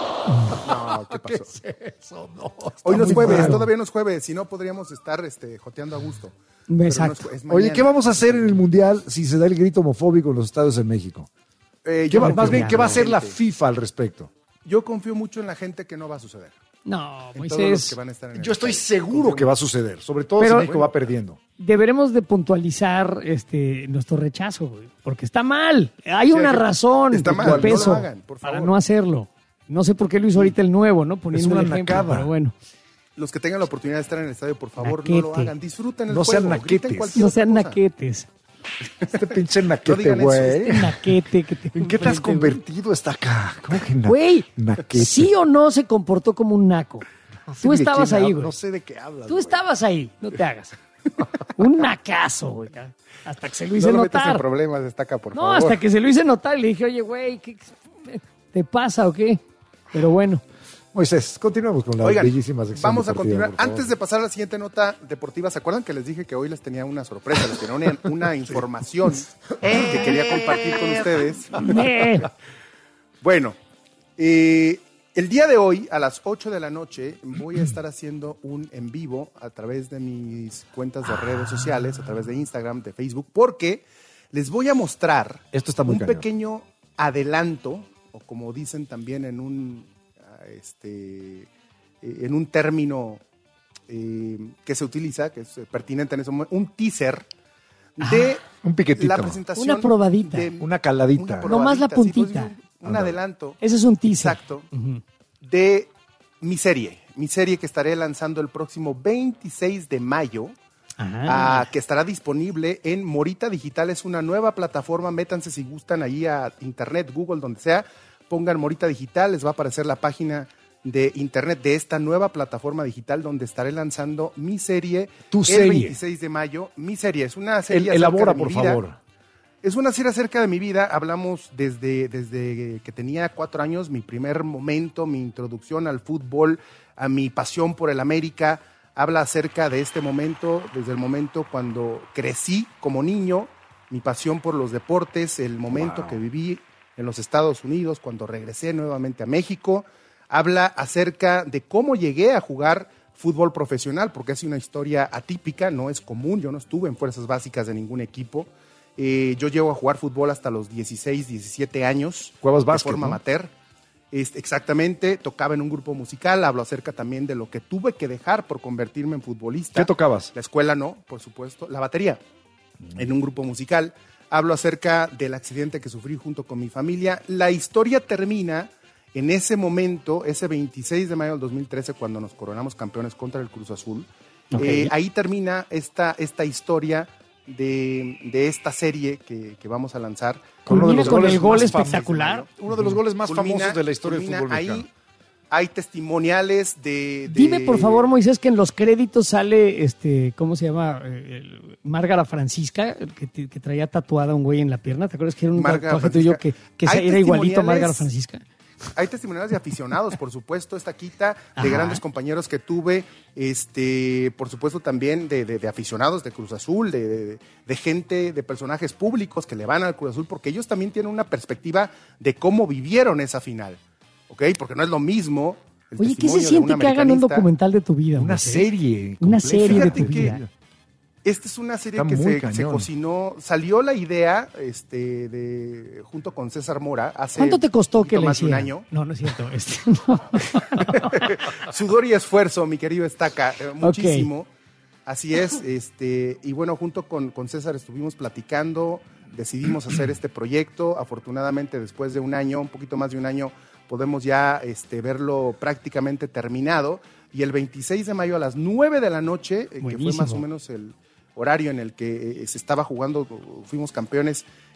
No, ¿qué pasó? ¿Qué es eso? No, está Hoy no es muy jueves, mal. todavía no es jueves, si no podríamos estar este, joteando a gusto. Pero no es Exacto. jue- es Oye, mañana. ¿qué vamos a hacer en el Mundial si se da el grito homofóbico en los estadios en México? Eh, ¿Qué yo va- confío más bien, ¿qué va a mucho en hacer la gente. FIFA al respecto? Yo confío mucho en la gente que no va a suceder. No, En todos los Moisés. que van a estar en el Yo estoy estadio. seguro Confío que va a suceder, sobre todo Pero- si México va perdiendo. Deberemos de puntualizar este nuestro rechazo, güey, porque está mal. Hay Sí, una hay que- razón está de mal, no lo peso hagan, por para favor. no hacerlo. No sé por qué lo hizo ahorita el nuevo, ¿no? Poniendo una el ejemplo, nacada. pero bueno. Los que tengan la oportunidad de estar en el estadio, por favor, no lo Naquete. hagan. Disfruten el No juego. sean griten naquetes. cualquier No otra sean cosa. naquetes. Este pinche No naquete, digan eso, güey. Este naquete que te ¿En qué te has enfrente, convertido hasta acá? ¿Cómo que na- Güey, naquete? ¿sí o no se comportó como un naco? No sé Tú de estabas quién ahí, hablas, güey. No sé de qué hablas. Tú güey. estabas ahí, no te hagas. Un nacazo, güey. Hasta que se lo hice No lo metas en notar. problemas, destaca, por No, favor. hasta que se lo hice notar y le dije, oye, güey, ¿qué qué te pasa o qué? Pero bueno. Moisés, continuemos con la Oigan, bellísima sección vamos a deportiva, continuar. por favor. Antes de pasar a la siguiente nota deportiva, ¿se acuerdan que les dije que hoy les tenía una sorpresa? Les tenía una, una información que quería compartir con ustedes. Eh, Bueno, eh, el día de hoy, a las ocho de la noche, voy a estar haciendo un en vivo a través de mis cuentas de redes sociales, a través de Instagram, de Facebook, porque les voy a mostrar Esto está muy un cañón. pequeño adelanto, o como dicen también en un, ah, este, eh, en un término eh, que se utiliza, que es pertinente en ese momento, un teaser de un piquetito. la presentación. Una probadita. de- Una caladita. una Nomás la probadita, sí, puntita. pues, un, un adelanto. ese es un teaser. Exacto. De mi serie. Mi serie que estaré lanzando el próximo veintiséis de mayo. Ajá. ah, que estará disponible en Morita Digital. Es una nueva plataforma. Métanse si gustan ahí a internet, Google, donde sea. Pongan Morita Digital. Les va a aparecer la página de internet de esta nueva plataforma digital donde estaré lanzando mi serie Tu el serie. veintiséis de mayo. Mi serie es una serie El- acerca elabora, de mi por vida. favor. Es una serie acerca de mi vida. Hablamos desde, desde que tenía cuatro años, mi primer momento, mi introducción al fútbol, a mi pasión por el América. Habla acerca de este momento, desde el momento cuando crecí como niño, mi pasión por los deportes, el momento Wow. que viví en los Estados Unidos, cuando regresé nuevamente a México. Habla acerca de cómo llegué a jugar fútbol profesional, porque es una historia atípica, no es común. Yo no estuve en fuerzas básicas de ningún equipo. Eh, yo llego a jugar fútbol hasta los dieciséis, diecisiete años. Jugabas de básquet, forma ¿no? amateur. Este, exactamente, tocaba en un grupo musical, hablo acerca también de lo que tuve que dejar por convertirme en futbolista. ¿Qué tocabas? La escuela no, por supuesto, la batería, en un grupo musical. Hablo acerca del accidente que sufrí junto con mi familia. La historia termina en ese momento, ese veintiséis de mayo del dos mil trece, cuando nos coronamos campeones contra el Cruz Azul. Ok. Eh, ahí termina esta, esta historia de, de esta serie que, que vamos a lanzar. Culmina con el gol más espectacular. famosos, Uno de los goles más Culmina- famosos de la historia del culmina fútbol ahí. mexicano. Hay testimoniales de, de- Dime, por favor, Moisés, que en los créditos sale, este, ¿cómo se llama? Eh, el- Márgara Francisca, el que, te- que traía tatuada un güey en la pierna. ¿Te acuerdas que era un Márgara tatuaje tuyo que, Francisca. que Hay era igualito a testimoniales- Márgara Francisca? Hay testimoniales de aficionados, por supuesto, esta quita, de Ajá. grandes compañeros que tuve, este, por supuesto también de, de- de aficionados de Cruz Azul, de, de- de gente, de personajes públicos que le van al Cruz Azul, porque ellos también tienen una perspectiva de cómo vivieron esa final, ¿ok? Porque no es lo mismo. el Oye, ¿qué se testimonio de siente un que hagan un americanista. documental de tu vida? Una Moisés? serie. Una completa. serie de Fíjate tu que- vida. Esta es una serie Está que muy se, cañón. se cocinó, salió la idea este, de, junto con César Mora hace ¿Cuánto te costó un que poquito le más de un hicieran? año. No, no es cierto. Este, no. Sudor y esfuerzo, mi querido Estaca, eh, muchísimo. Así es, este, y bueno, junto con, con César estuvimos platicando, decidimos hacer este proyecto. Afortunadamente, después de un año, un poquito más de un año, podemos ya este, verlo prácticamente terminado. Y el veintiséis de mayo a las nueve de la noche, eh, que fue Buenísimo. más o menos el horario en el que eh, se estaba jugando, fuimos campeones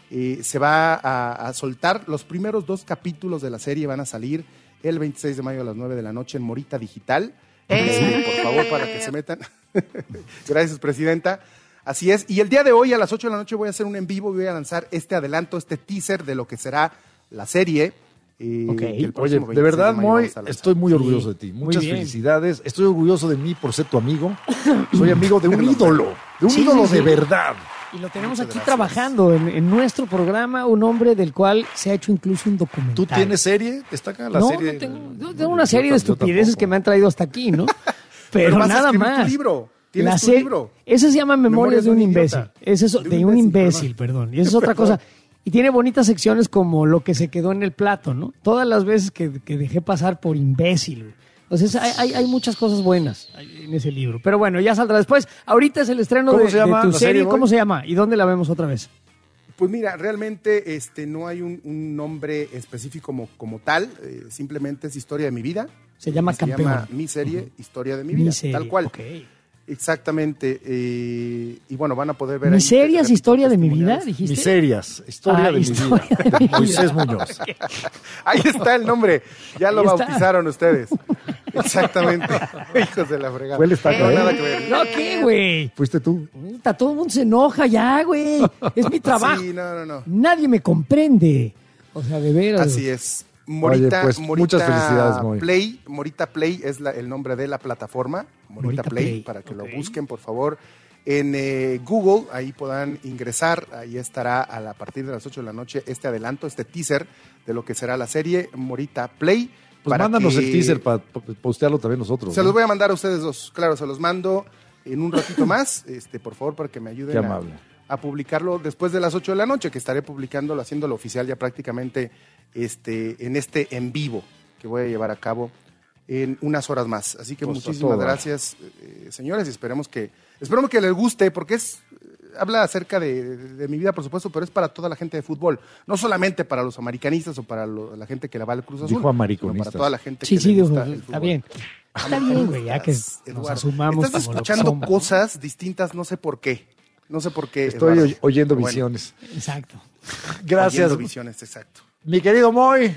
Eh, se va a, a soltar. Los primeros dos capítulos de la serie van a salir el veintiséis de mayo a las nueve de la noche en Morita Digital. Este, por favor, para que se metan. Gracias, presidenta. Así es. Y el día de hoy a las ocho de la noche voy a hacer un en vivo y voy a lanzar este adelanto, este teaser de lo que será la serie. Eh, Okay. que el Oye, próximo de verdad, veintiséis mayo Moy, vamos a lanzar. estoy muy orgulloso Sí, de ti. muy Muchas bien. felicidades. Estoy orgulloso de mí por ser tu amigo. Soy amigo de un ídolo, de un Sí, ídolo sí, sí. de verdad. Y lo tenemos Muchas aquí gracias. trabajando en, en nuestro programa, un hombre del cual se ha hecho incluso un documental. ¿Tú tienes serie? ¿Destaca la no, serie? no tengo, yo tengo una serie de Yo tam- yo estupideces tampoco. que me han traído hasta aquí, ¿no? Pero, Pero vas a nada escribir tu más. libro. Tienes La tu se- libro. Ese se llama Memorias de un idiota. imbécil. Ese es De un de un imbécil, imbécil, perdón. Y esa es otra Perdón. cosa. Y tiene bonitas secciones como lo que se quedó en el plato, ¿no? Todas las veces que, que dejé pasar por imbécil. Güey. Entonces hay, hay, hay muchas cosas buenas en ese libro. Pero bueno, ya saldrá después. Ahorita es el estreno ¿Cómo de, se llama de tu la serie. serie, ¿Cómo Boy? se llama? ¿Y dónde la vemos otra vez? Pues mira, realmente este, no hay un, un nombre específico como, como tal, eh, simplemente es historia de mi vida. Se llama Se Campeón. llama mi serie, Ujú. historia de mi Mi vida, serie, tal cual. ok. Exactamente. eh, y bueno, van a poder ver ahí ¿Miserias, historia de mi vida, dijiste? Miserias, historia Ah, de historia mi vida. de mi vida. Moisés Muñoz. Ahí está el nombre, ya lo Ahí está. bautizaron ustedes. Exactamente. Hijos de la fregada. Huele estaca, No, ¿eh? nada que ver. No, ¿qué, güey? ¿Fuiste tú? Puta, todo el mundo se enoja ya, güey. Es mi trabajo. Sí, no, no, no. Nadie me comprende. O sea, de veras. Así es. Morita, Oye, pues, Morita muchas felicidades, Moy. Play, Morita Play es la- el nombre de la plataforma. Morita, Morita Play, Play, para que ok. lo busquen, por favor. En eh, Google, ahí podrán ingresar, ahí estará a, la, a partir de las ocho de la noche este adelanto, este teaser de lo que será la serie Morita Play. Pues para mándanos que- el teaser para postearlo también nosotros. Se ¿no? los voy a mandar a ustedes dos, claro, se los mando en un ratito más, este, por favor, para que me ayuden Qué a, amable. a publicarlo después de las ocho de la noche, que estaré publicándolo, haciéndolo oficial ya prácticamente este, en este en vivo que voy a llevar a cabo en unas horas más. Así que Pues, a muchísimas todo dar. gracias, eh, señores, y esperemos que, esperemos que les guste, porque es habla acerca de, de- de mi vida, por supuesto, pero es para toda la gente de fútbol, no solamente para los americanistas o para lo- la gente que le va al Cruz Azul, Dijo sino americanistas. para toda la gente Sí, que sí, le digo, gusta el está fútbol. bien. Está bien, güey, ya que nos Eduardo, asumamos estás como lo que escuchando somos. cosas distintas, no sé por qué. No sé por qué. Estoy Eduardo. oy- oyendo Bueno, visiones. Exacto. Gracias. oyendo visiones, exacto. Mi querido Moy,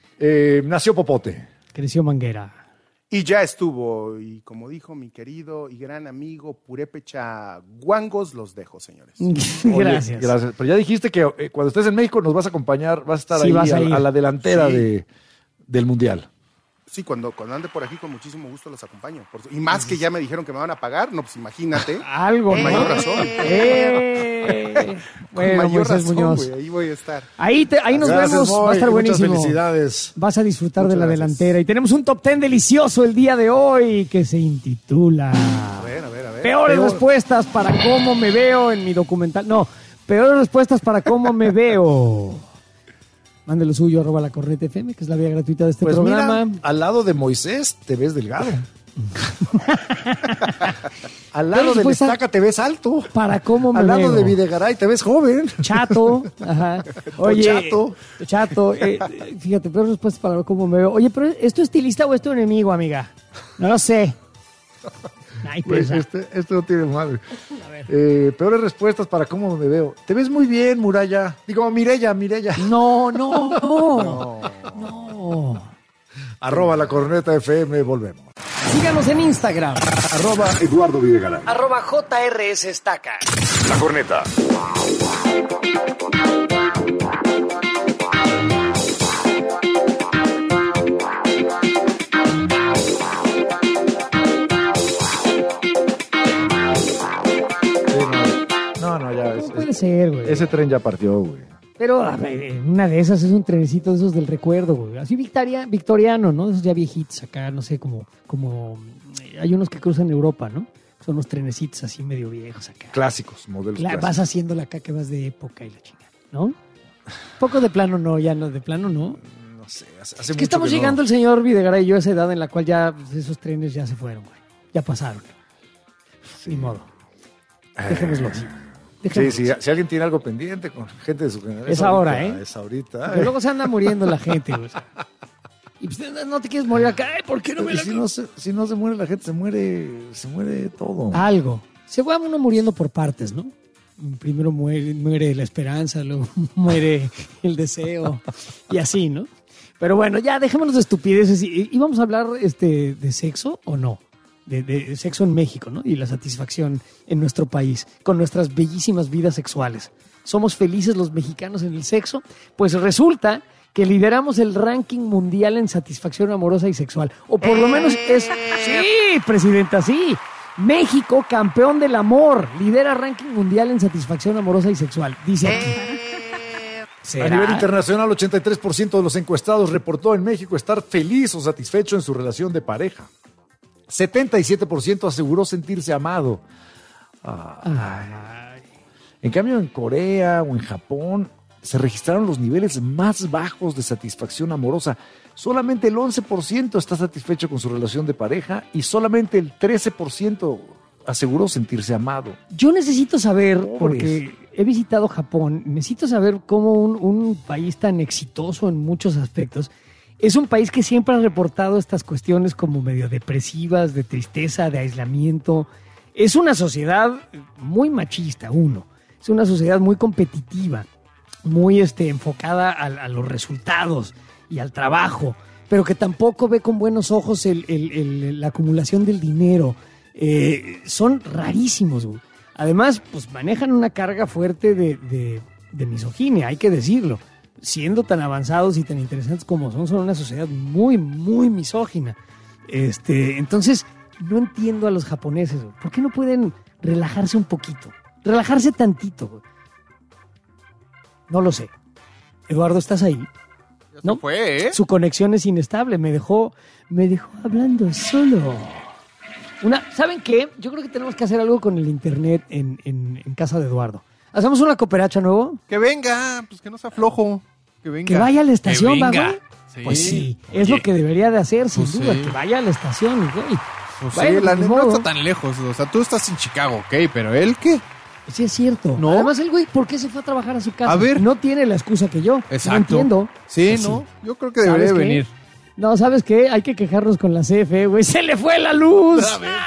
eh, nació Popote. Creció Manguera. Y ya estuvo, y como dijo mi querido y gran amigo Purépecha Guangos, los dejo, señores. Oye, Gracias. Gracias. Pero ya dijiste que eh, cuando estés en México nos vas a acompañar, vas a estar Sí, ahí vas a a, ir. a la delantera Sí. de, del Mundial. Sí, cuando, cuando ande por aquí, con muchísimo gusto los acompaño. Por su- y más que ya me dijeron que me van a pagar, no, pues imagínate. Algo, Con ¿no? mayor razón. Eh. Con Bueno, mayor Moisés razón, Muñoz. güey, ahí voy a estar. Ahí, te- ahí nos Gracias, vemos, Moy, va a estar muchas buenísimo. felicidades. Vas a disfrutar Muchas de la gracias. delantera. Y tenemos un top ten delicioso el día de hoy que se intitula A ver, a ver, a ver. Peores Peor. respuestas para cómo me veo en mi documental. No, peores respuestas para cómo me veo. Mande lo suyo, arroba la corneta F M, que es la vía gratuita de este Pues programa. mira, al lado de Moisés te ves delgado. Al lado Pero de respuesta- Estaca te ves alto. Para cómo me Al lado veo. de Videgaray te ves joven. Chato, ajá. Por Oye, chato. chato, eh, eh, fíjate, peor respuesta para cómo me veo. Oye, pero ¿es tu estilista o es tu enemigo, amiga? No lo sé. Ay, Güey, pesa. este, este no tiene madre. Eh, peores respuestas para cómo me veo. Te ves muy bien, Muralla. Digo, Mirella, Mirella. No, no, no. No. Arroba la corneta F M, volvemos. Síganos en Instagram. Arroba Eduardo Videgaray. Arroba J R S Estaca. La corneta. No, no, ya. es- No puede ser, güey. ese tren ya partió, güey. Pero a ver, una de esas es un trenecito de esos del recuerdo, güey. Así victoria, victoriano, ¿no? Esos ya viejitos acá, no sé, como, como eh, hay unos que cruzan Europa, ¿no? Son unos trenecitos así medio viejos acá. Clásicos, modelos Cla- clásicos. vas haciéndola acá que vas de época y la chingada, ¿no? Poco de plano no, ya no, de plano no. No sé, hace, hace Es mucho que estamos no. llegando el señor Videgaray y yo a esa edad en la cual ya pues, esos trenes ya se fueron, güey. Ya pasaron. Ni modo. Dejémoslo así. Sí, Dejémoslo sí, así. si alguien tiene algo pendiente con gente de su generación. Es ahora, ¿eh? Es ahorita. Porque luego se anda muriendo la gente, güey. Y pues, no te quieres morir acá. Ay, ¿por qué no me Y la... si no, se, si no se muere la gente, se muere, se muere todo. Algo. Se va uno muriendo por partes, ¿no? primero muere, muere la esperanza, luego muere el deseo y así, ¿no? Pero bueno, ya dejémonos de estupideces. ¿Y, y vamos a hablar este, de sexo o no? De, de sexo en México, ¿no? Y la satisfacción en nuestro país, con nuestras bellísimas vidas sexuales. ¿Somos felices los mexicanos en el sexo? Pues resulta que lideramos el ranking mundial en satisfacción amorosa y sexual. O por lo menos es... Sí, presidenta, sí. México, campeón del amor, lidera ranking mundial en satisfacción amorosa y sexual. Dice aquí. ¿Será? A nivel internacional, ochenta y tres por ciento de los encuestados reportó en México estar feliz o satisfecho en su relación de pareja. setenta y siete por ciento aseguró sentirse amado. Ay. En cambio, en Corea o en Japón se registraron los niveles más bajos de satisfacción amorosa. Solamente el once por ciento está satisfecho con su relación de pareja y solamente el trece por ciento aseguró sentirse amado. Yo necesito saber, Pobres. porque he visitado Japón, necesito saber cómo un, un país tan exitoso en muchos aspectos es un país que siempre ha reportado estas cuestiones como medio depresivas, de tristeza, de aislamiento. Es una sociedad muy machista, uno. Es una sociedad muy competitiva, muy este, enfocada a, a los resultados y al trabajo, pero que tampoco ve con buenos ojos el, el, el, la acumulación del dinero. Eh, son rarísimos, güey. Además, pues manejan una carga fuerte de, de, de misoginia, hay que decirlo. Siendo tan avanzados y tan interesantes como son, son una sociedad muy, muy misógina. Este, entonces, no entiendo a los japoneses, güey. ¿Por qué no pueden relajarse un poquito? Relajarse tantito, güey. No lo sé. Eduardo, ¿estás ahí? No fue, ¿eh? Su conexión es inestable. Me dejó, me dejó hablando solo. Una, ¿saben qué? Yo creo que tenemos que hacer algo con el internet en, en, en casa de Eduardo. ¿Hacemos una cooperacha nuevo? Que venga, pues que no sea flojo. Que venga. Que vaya a la estación, que ¿va, venga. güey? Sí. Pues sí, es Oye. lo que debería de hacer, sin Pues duda, sí. que vaya a la estación, güey. Pues Bueno, sí, la ni neta no modo. está tan lejos. O sea, tú estás en Chicago, ok, pero ¿él qué? Sí, es cierto. ¿No? Además, el güey, ¿por qué se fue a trabajar a su casa? A ver. No tiene la excusa que yo. Exacto. No entiendo. Sí, Pues no, yo creo que debería ¿Sabes de qué? venir. No, ¿sabes qué? Hay que quejarnos con la C F E, güey. ¡Se le fue la luz!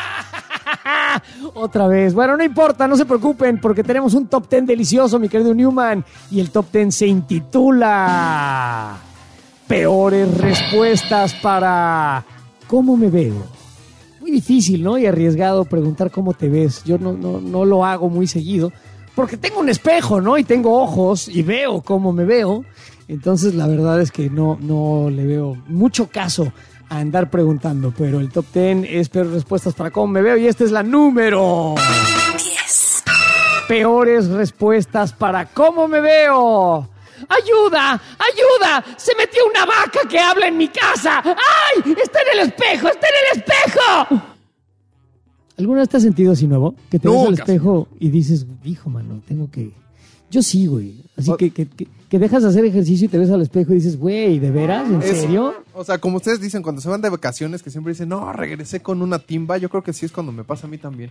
Otra vez. Bueno, no importa, no se preocupen, porque tenemos un top ten delicioso, mi querido Newman. Y el top ten se intitula Peores respuestas para ¿cómo me veo? Muy difícil, ¿no? Y arriesgado preguntar cómo te ves. Yo no, no, no lo hago muy seguido, porque tengo un espejo, ¿no? Y tengo ojos y veo cómo me veo. Entonces, la verdad es que no, no le veo mucho caso a andar preguntando, pero el top ten es peores respuestas para cómo me veo y esta es la número diez. Peores respuestas para cómo me veo. ¡Ayuda! ¡Ayuda! ¡Se metió una vaca que habla en mi casa! ¡Ay! ¡Está en el espejo! ¡Está en el espejo! ¿Alguna vez te has sentido así nuevo? Que te ves al Nunca, espejo y dices, hijo, mano, tengo que... Yo sí, güey. Así que, que, que, que dejas de hacer ejercicio y te ves al espejo y dices, güey, ¿de veras? ¿En Es- serio? O sea, como ustedes dicen, cuando se van de vacaciones, que siempre dicen, no, regresé con una timba, yo creo que sí es cuando me pasa a mí también.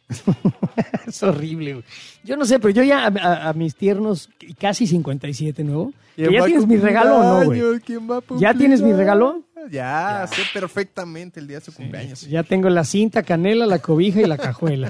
Es horrible, güey. Yo no sé, pero yo ya a, a- a mis tiernos y casi cincuenta y siete, ¿no? ¿Que ¿Ya va a tienes mi cumplir regalo o no, güey? años? ¿Quién va a ¿Ya cumplir tienes mi años? regalo? Ya, sé perfectamente el día de su cumpleaños. Ya tengo la cinta, canela, la cobija y la cajuela.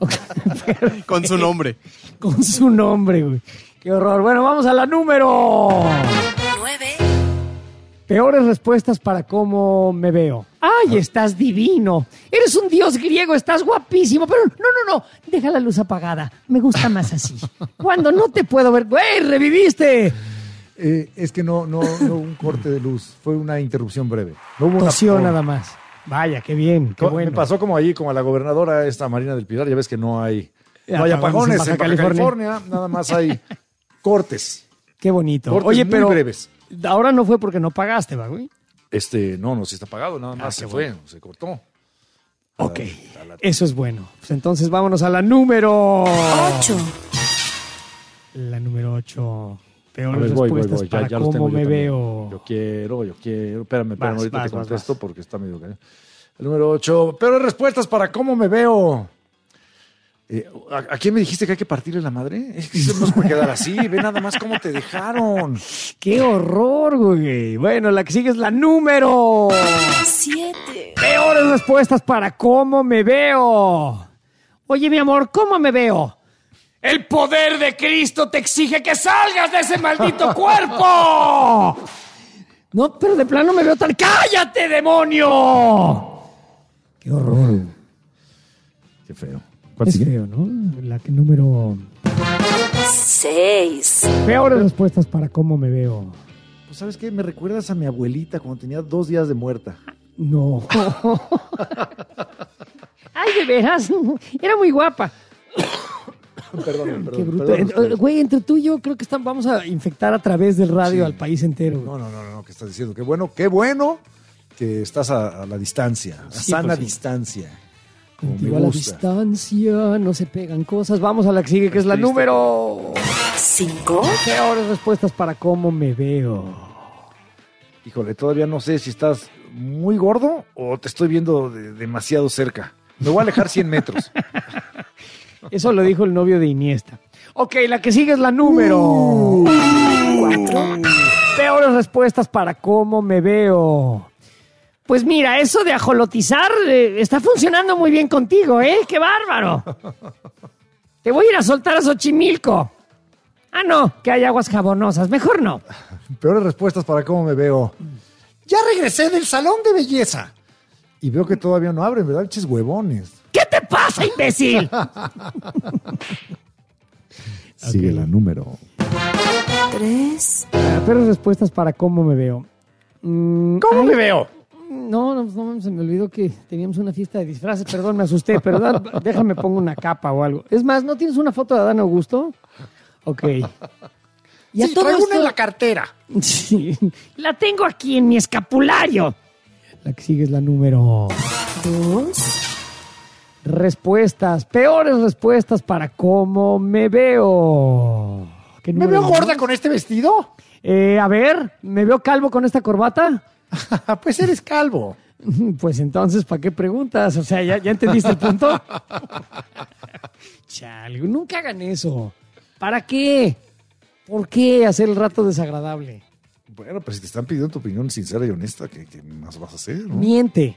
Con su nombre. Con su nombre, güey. Qué horror. Bueno, vamos a la número nueve. Peores respuestas para cómo me veo. ¡Ay, estás divino! Eres un dios griego, estás guapísimo, pero no, no, no, deja la luz apagada. Me gusta más así. Cuando no te puedo ver... ¡Güey, reviviste! Eh, es que no, no, no hubo un corte de luz, fue una interrupción breve. No hubo una- Tosió no. nada más. Vaya, qué bien, qué Co- bueno. Me pasó como allí, como a la gobernadora esta Marina del Pilar, ya ves que no hay, no hay Apagones en apagones Baja en Baja California. California, nada más hay cortes. Qué bonito. Cortes Oye, muy pero breves. ahora no fue porque no pagaste, ¿va, güey? Este, no, no, sí está apagado, nada más Ah, se qué fue, bueno. se cortó. Ok, eso es bueno. Pues entonces vámonos a la número... ocho. La número ocho. A Peores ver, voy, voy, respuestas voy, ya, para ya los cómo tengo yo me también. veo. Yo quiero, yo quiero. Espérame, espérame, Vas, ahorita vas, te vas, contesto vas. porque está medio cañón. El número ocho, peores respuestas para cómo me veo. Eh, ¿a, a quién me dijiste que hay que partirle la madre? Es que eso no se puede quedar así. Ve nada más cómo te dejaron. ¡Qué horror, güey! Bueno, la que sigue es la número... siete. Peores respuestas para cómo me veo. Oye, mi amor, ¿cómo me veo? El poder de Cristo te exige que salgas de ese maldito cuerpo. No, pero de plano me veo tan... ¡Cállate, demonio! ¡Qué horror! Qué feo. Es feo, ¿no? La que número... Seis. Peores respuestas para cómo me veo. Pues, ¿sabes qué? Me recuerdas a mi abuelita cuando tenía dos días de muerta. No. Ay, ¿de veras? Era muy guapa. Perdón, perdón. Qué bruto. perdón Eh, ustedes. Güey, entre tú y yo creo que están, vamos a infectar a través del radio Sí. al país entero. No, no, no, no, ¿qué estás diciendo? Qué bueno, qué bueno que estás a, a la distancia, a Sí, sana pues sí. distancia. Como me Contigo a la gusta. distancia, no se pegan cosas. Vamos a la que sigue, que es la triste. número... Cinco. Peores respuestas para cómo me veo. Híjole, todavía no sé si estás muy gordo o te estoy viendo de- demasiado cerca. Me voy a alejar cien metros. Eso lo dijo el novio de Iniesta. Ok, la que sigue es la número... Uh. Cuatro. Peores respuestas para cómo me veo. Pues mira, eso de ajolotizar eh, está funcionando muy bien contigo, ¿eh? ¡Qué bárbaro! Te voy a ir a soltar a Xochimilco. Ah, no, que hay aguas jabonosas. Mejor no. Peores respuestas para cómo me veo. Ya regresé del salón de belleza. Y veo que todavía no abren, ¿verdad? Ches huevones. ¿Qué te pasa, imbécil? Sigue Ok. la número. Tres. Ah, Peores respuestas para cómo me veo. Mm, ¿Cómo ay, me veo? No, no, no, se me olvidó que teníamos una fiesta de disfraces. Perdón, me asusté. Perdón, déjame pongo una capa o algo. Es más, ¿no tienes una foto de Adán Augusto? Ok. Y a Sí, todo traigo una esto- en la cartera. Sí, la tengo aquí en mi escapulario. La que sigue es la número... Dos. Respuestas, peores respuestas para cómo me veo. ¿Qué ¿Me número veo es? gorda con este vestido? Eh, a ver, ¿me veo calvo con esta corbata? Pues eres calvo. Pues entonces, ¿para qué preguntas? O sea, ¿ya, ya entendiste el punto? Chale, nunca hagan eso. ¿Para qué? ¿Por qué hacer el rato desagradable? Bueno, pues si te están pidiendo tu opinión sincera y honesta, ¿qué, qué más vas a hacer? ¿no? Miente.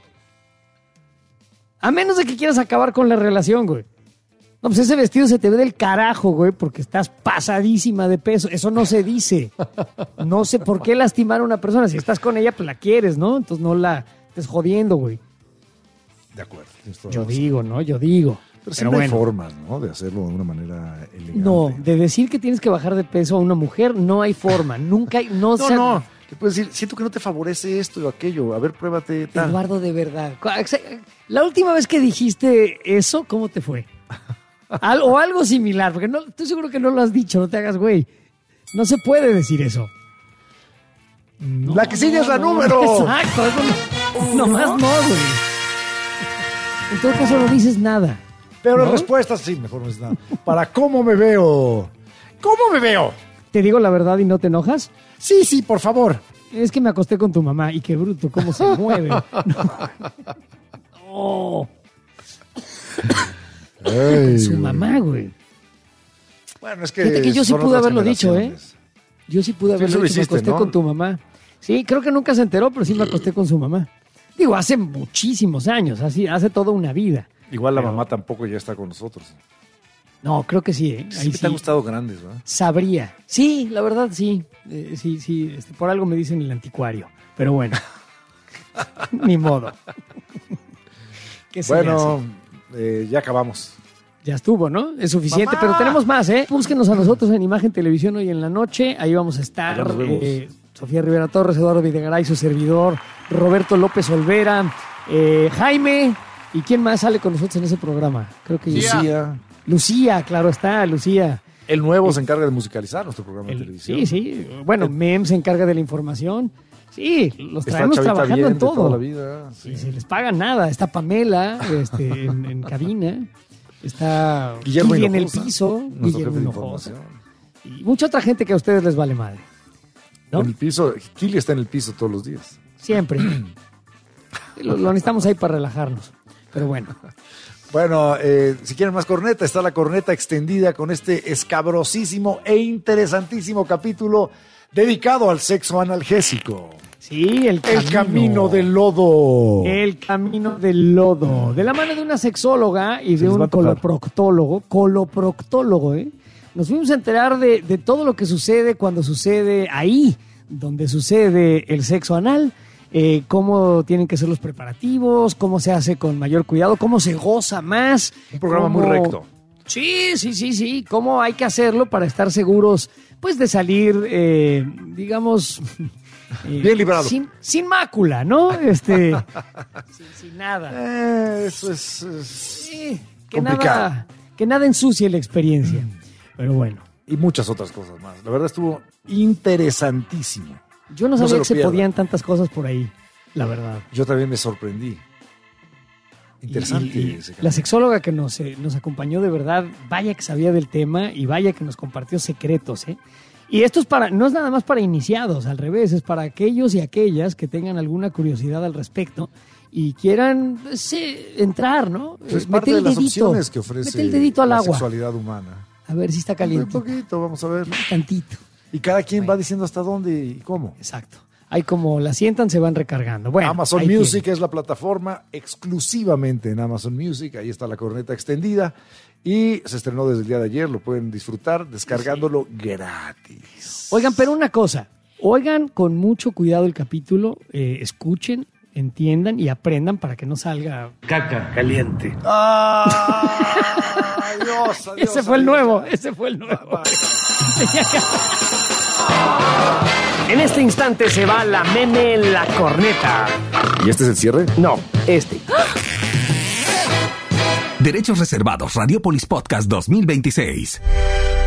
A menos de que quieras acabar con la relación, güey. No, pues ese vestido se te ve del carajo, güey, porque estás pasadísima de peso. Eso no se dice. No sé por qué lastimar a una persona. Si estás con ella, pues la quieres, ¿no? Entonces no la estés jodiendo, güey. De acuerdo. tienes toda Yo la razón. digo, ¿no? Yo digo. Pero Pero siempre hay bueno. formas, ¿no? De hacerlo de una manera elegante. No, de decir que tienes que bajar de peso a una mujer, no hay forma. Nunca hay... No, No, sea- no. Le puedes decir, siento que no te favorece esto o aquello. A ver, pruébate tal. Eduardo, de verdad. La última vez que dijiste eso, ¿cómo te fue? Al- o algo similar, porque no, estoy seguro que no lo has dicho, no te hagas güey. No se puede decir eso. No, La que sigue es la no, número. Exacto, eso no, nomás no, güey. En todo caso no dices nada. Pero ¿no? respuestas, sí, mejor no es nada. Para cómo me veo. ¿Cómo me veo? ¿Te digo la verdad y no te enojas? Sí, sí, por favor. Es que me acosté con tu mamá y qué bruto, cómo se mueve. No. Oh, Ay, su güey. mamá, güey. Bueno, es que. Fíjate que yo sí son pude otras haberlo dicho, ¿eh? generaciones. Yo sí pude Sí, haberlo eso lo dicho, hiciste, me acosté ¿no? con tu mamá. Sí, creo que nunca se enteró, pero sí me acosté con su mamá. Digo, hace muchísimos años, así, hace toda una vida. Igual la Pero- mamá tampoco ya está con nosotros. No, creo que sí, ¿eh? Ahí Siempre te sí. han gustado grandes, ¿verdad? Sabría. Sí, la verdad sí. Eh, sí, sí. este, por algo me dicen el anticuario. Pero bueno. Ni modo. ¿Qué se le Bueno, hace? eh, ya acabamos. Ya estuvo, ¿no? Es suficiente, ¡Mamá! pero tenemos más, ¿eh? Búsquenos a nosotros en Imagen Televisión hoy en la noche. Ahí vamos a Allá estar. nos vemos. eh, Sofía Rivera Torres, Eduardo Videgaray, su servidor, Roberto López Olvera, eh, Jaime. ¿Y quién más sale con nosotros en ese programa? Creo que Lucía. Lucía, claro está, Lucía. El nuevo se encarga de musicalizar nuestro programa de El- televisión. sí, sí. Bueno, Mem se encarga de la información. Sí, los Está traemos Chavita trabajando bien en de todo. toda la vida, sí. Y se les paga nada. Está Pamela este, en, en cabina. Está Guillermo Kili en el Hinojosa, piso. nuestro jefe Guillermo de Hinojosa. información. Y mucha otra gente que a ustedes les vale madre. ¿no? En el piso, Kili está en el piso todos los días. Siempre. lo, lo necesitamos ahí para relajarnos. Pero bueno. Bueno, eh, si quieren más corneta, está la corneta extendida con este escabrosísimo e interesantísimo capítulo dedicado al sexo analgésico. Sí, el camino. El camino del lodo. El camino del lodo. De la mano de una sexóloga y Se de les va un a tocar. coloproctólogo. Coloproctólogo, ¿eh? nos fuimos a enterar de, de todo lo que sucede cuando sucede ahí, donde sucede el sexo anal, eh, cómo tienen que ser los preparativos, cómo se hace con mayor cuidado, cómo se goza más. Un programa cómo... muy recto. Sí, sí, sí, sí. Cómo hay que hacerlo para estar seguros, pues, de salir, eh, digamos... Eh, bien librado. Sin, sin mácula, ¿no? Este, sin, sin nada. Eh, eso es, es sí, que complicado. nada, que nada ensucie la experiencia. Mm. Pero bueno. Y muchas otras cosas más. La verdad estuvo interesantísimo. Yo no sabía se que se pierdan. podían tantas cosas por ahí, la verdad. Yo también me sorprendí. Interesante. Y, y la sexóloga que nos, eh, nos acompañó, de verdad, vaya que sabía del tema y vaya que nos compartió secretos, ¿eh? Y esto es para, no es nada más para iniciados, al revés, es para aquellos y aquellas que tengan alguna curiosidad al respecto y quieran sí, entrar, ¿no? Pues es parte de las opciones que ofrece mete el dedito al la agua. sexualidad humana. A ver si está caliente. Un poquito, vamos a ver. Un tantito. Y cada quien bueno. va diciendo hasta dónde y cómo. Exacto. Hay como la sientan, se van recargando. Bueno, Amazon Music tiene. Es la plataforma exclusivamente en Amazon Music. Ahí está la corneta extendida. Y se estrenó desde el día de ayer. Lo pueden disfrutar descargándolo sí. gratis. Oigan, pero una cosa. Oigan con mucho cuidado el capítulo. Eh, escuchen, entiendan y aprendan para que no salga... Caca caliente. ¡Ah! Adiós, adiós, ese fue adiós, el nuevo. ya. Ese fue el nuevo. En este instante se va la meme en la corneta. ¿Y este es el cierre? No, este. Derechos reservados. Radiopolis Podcast dos mil veintiséis.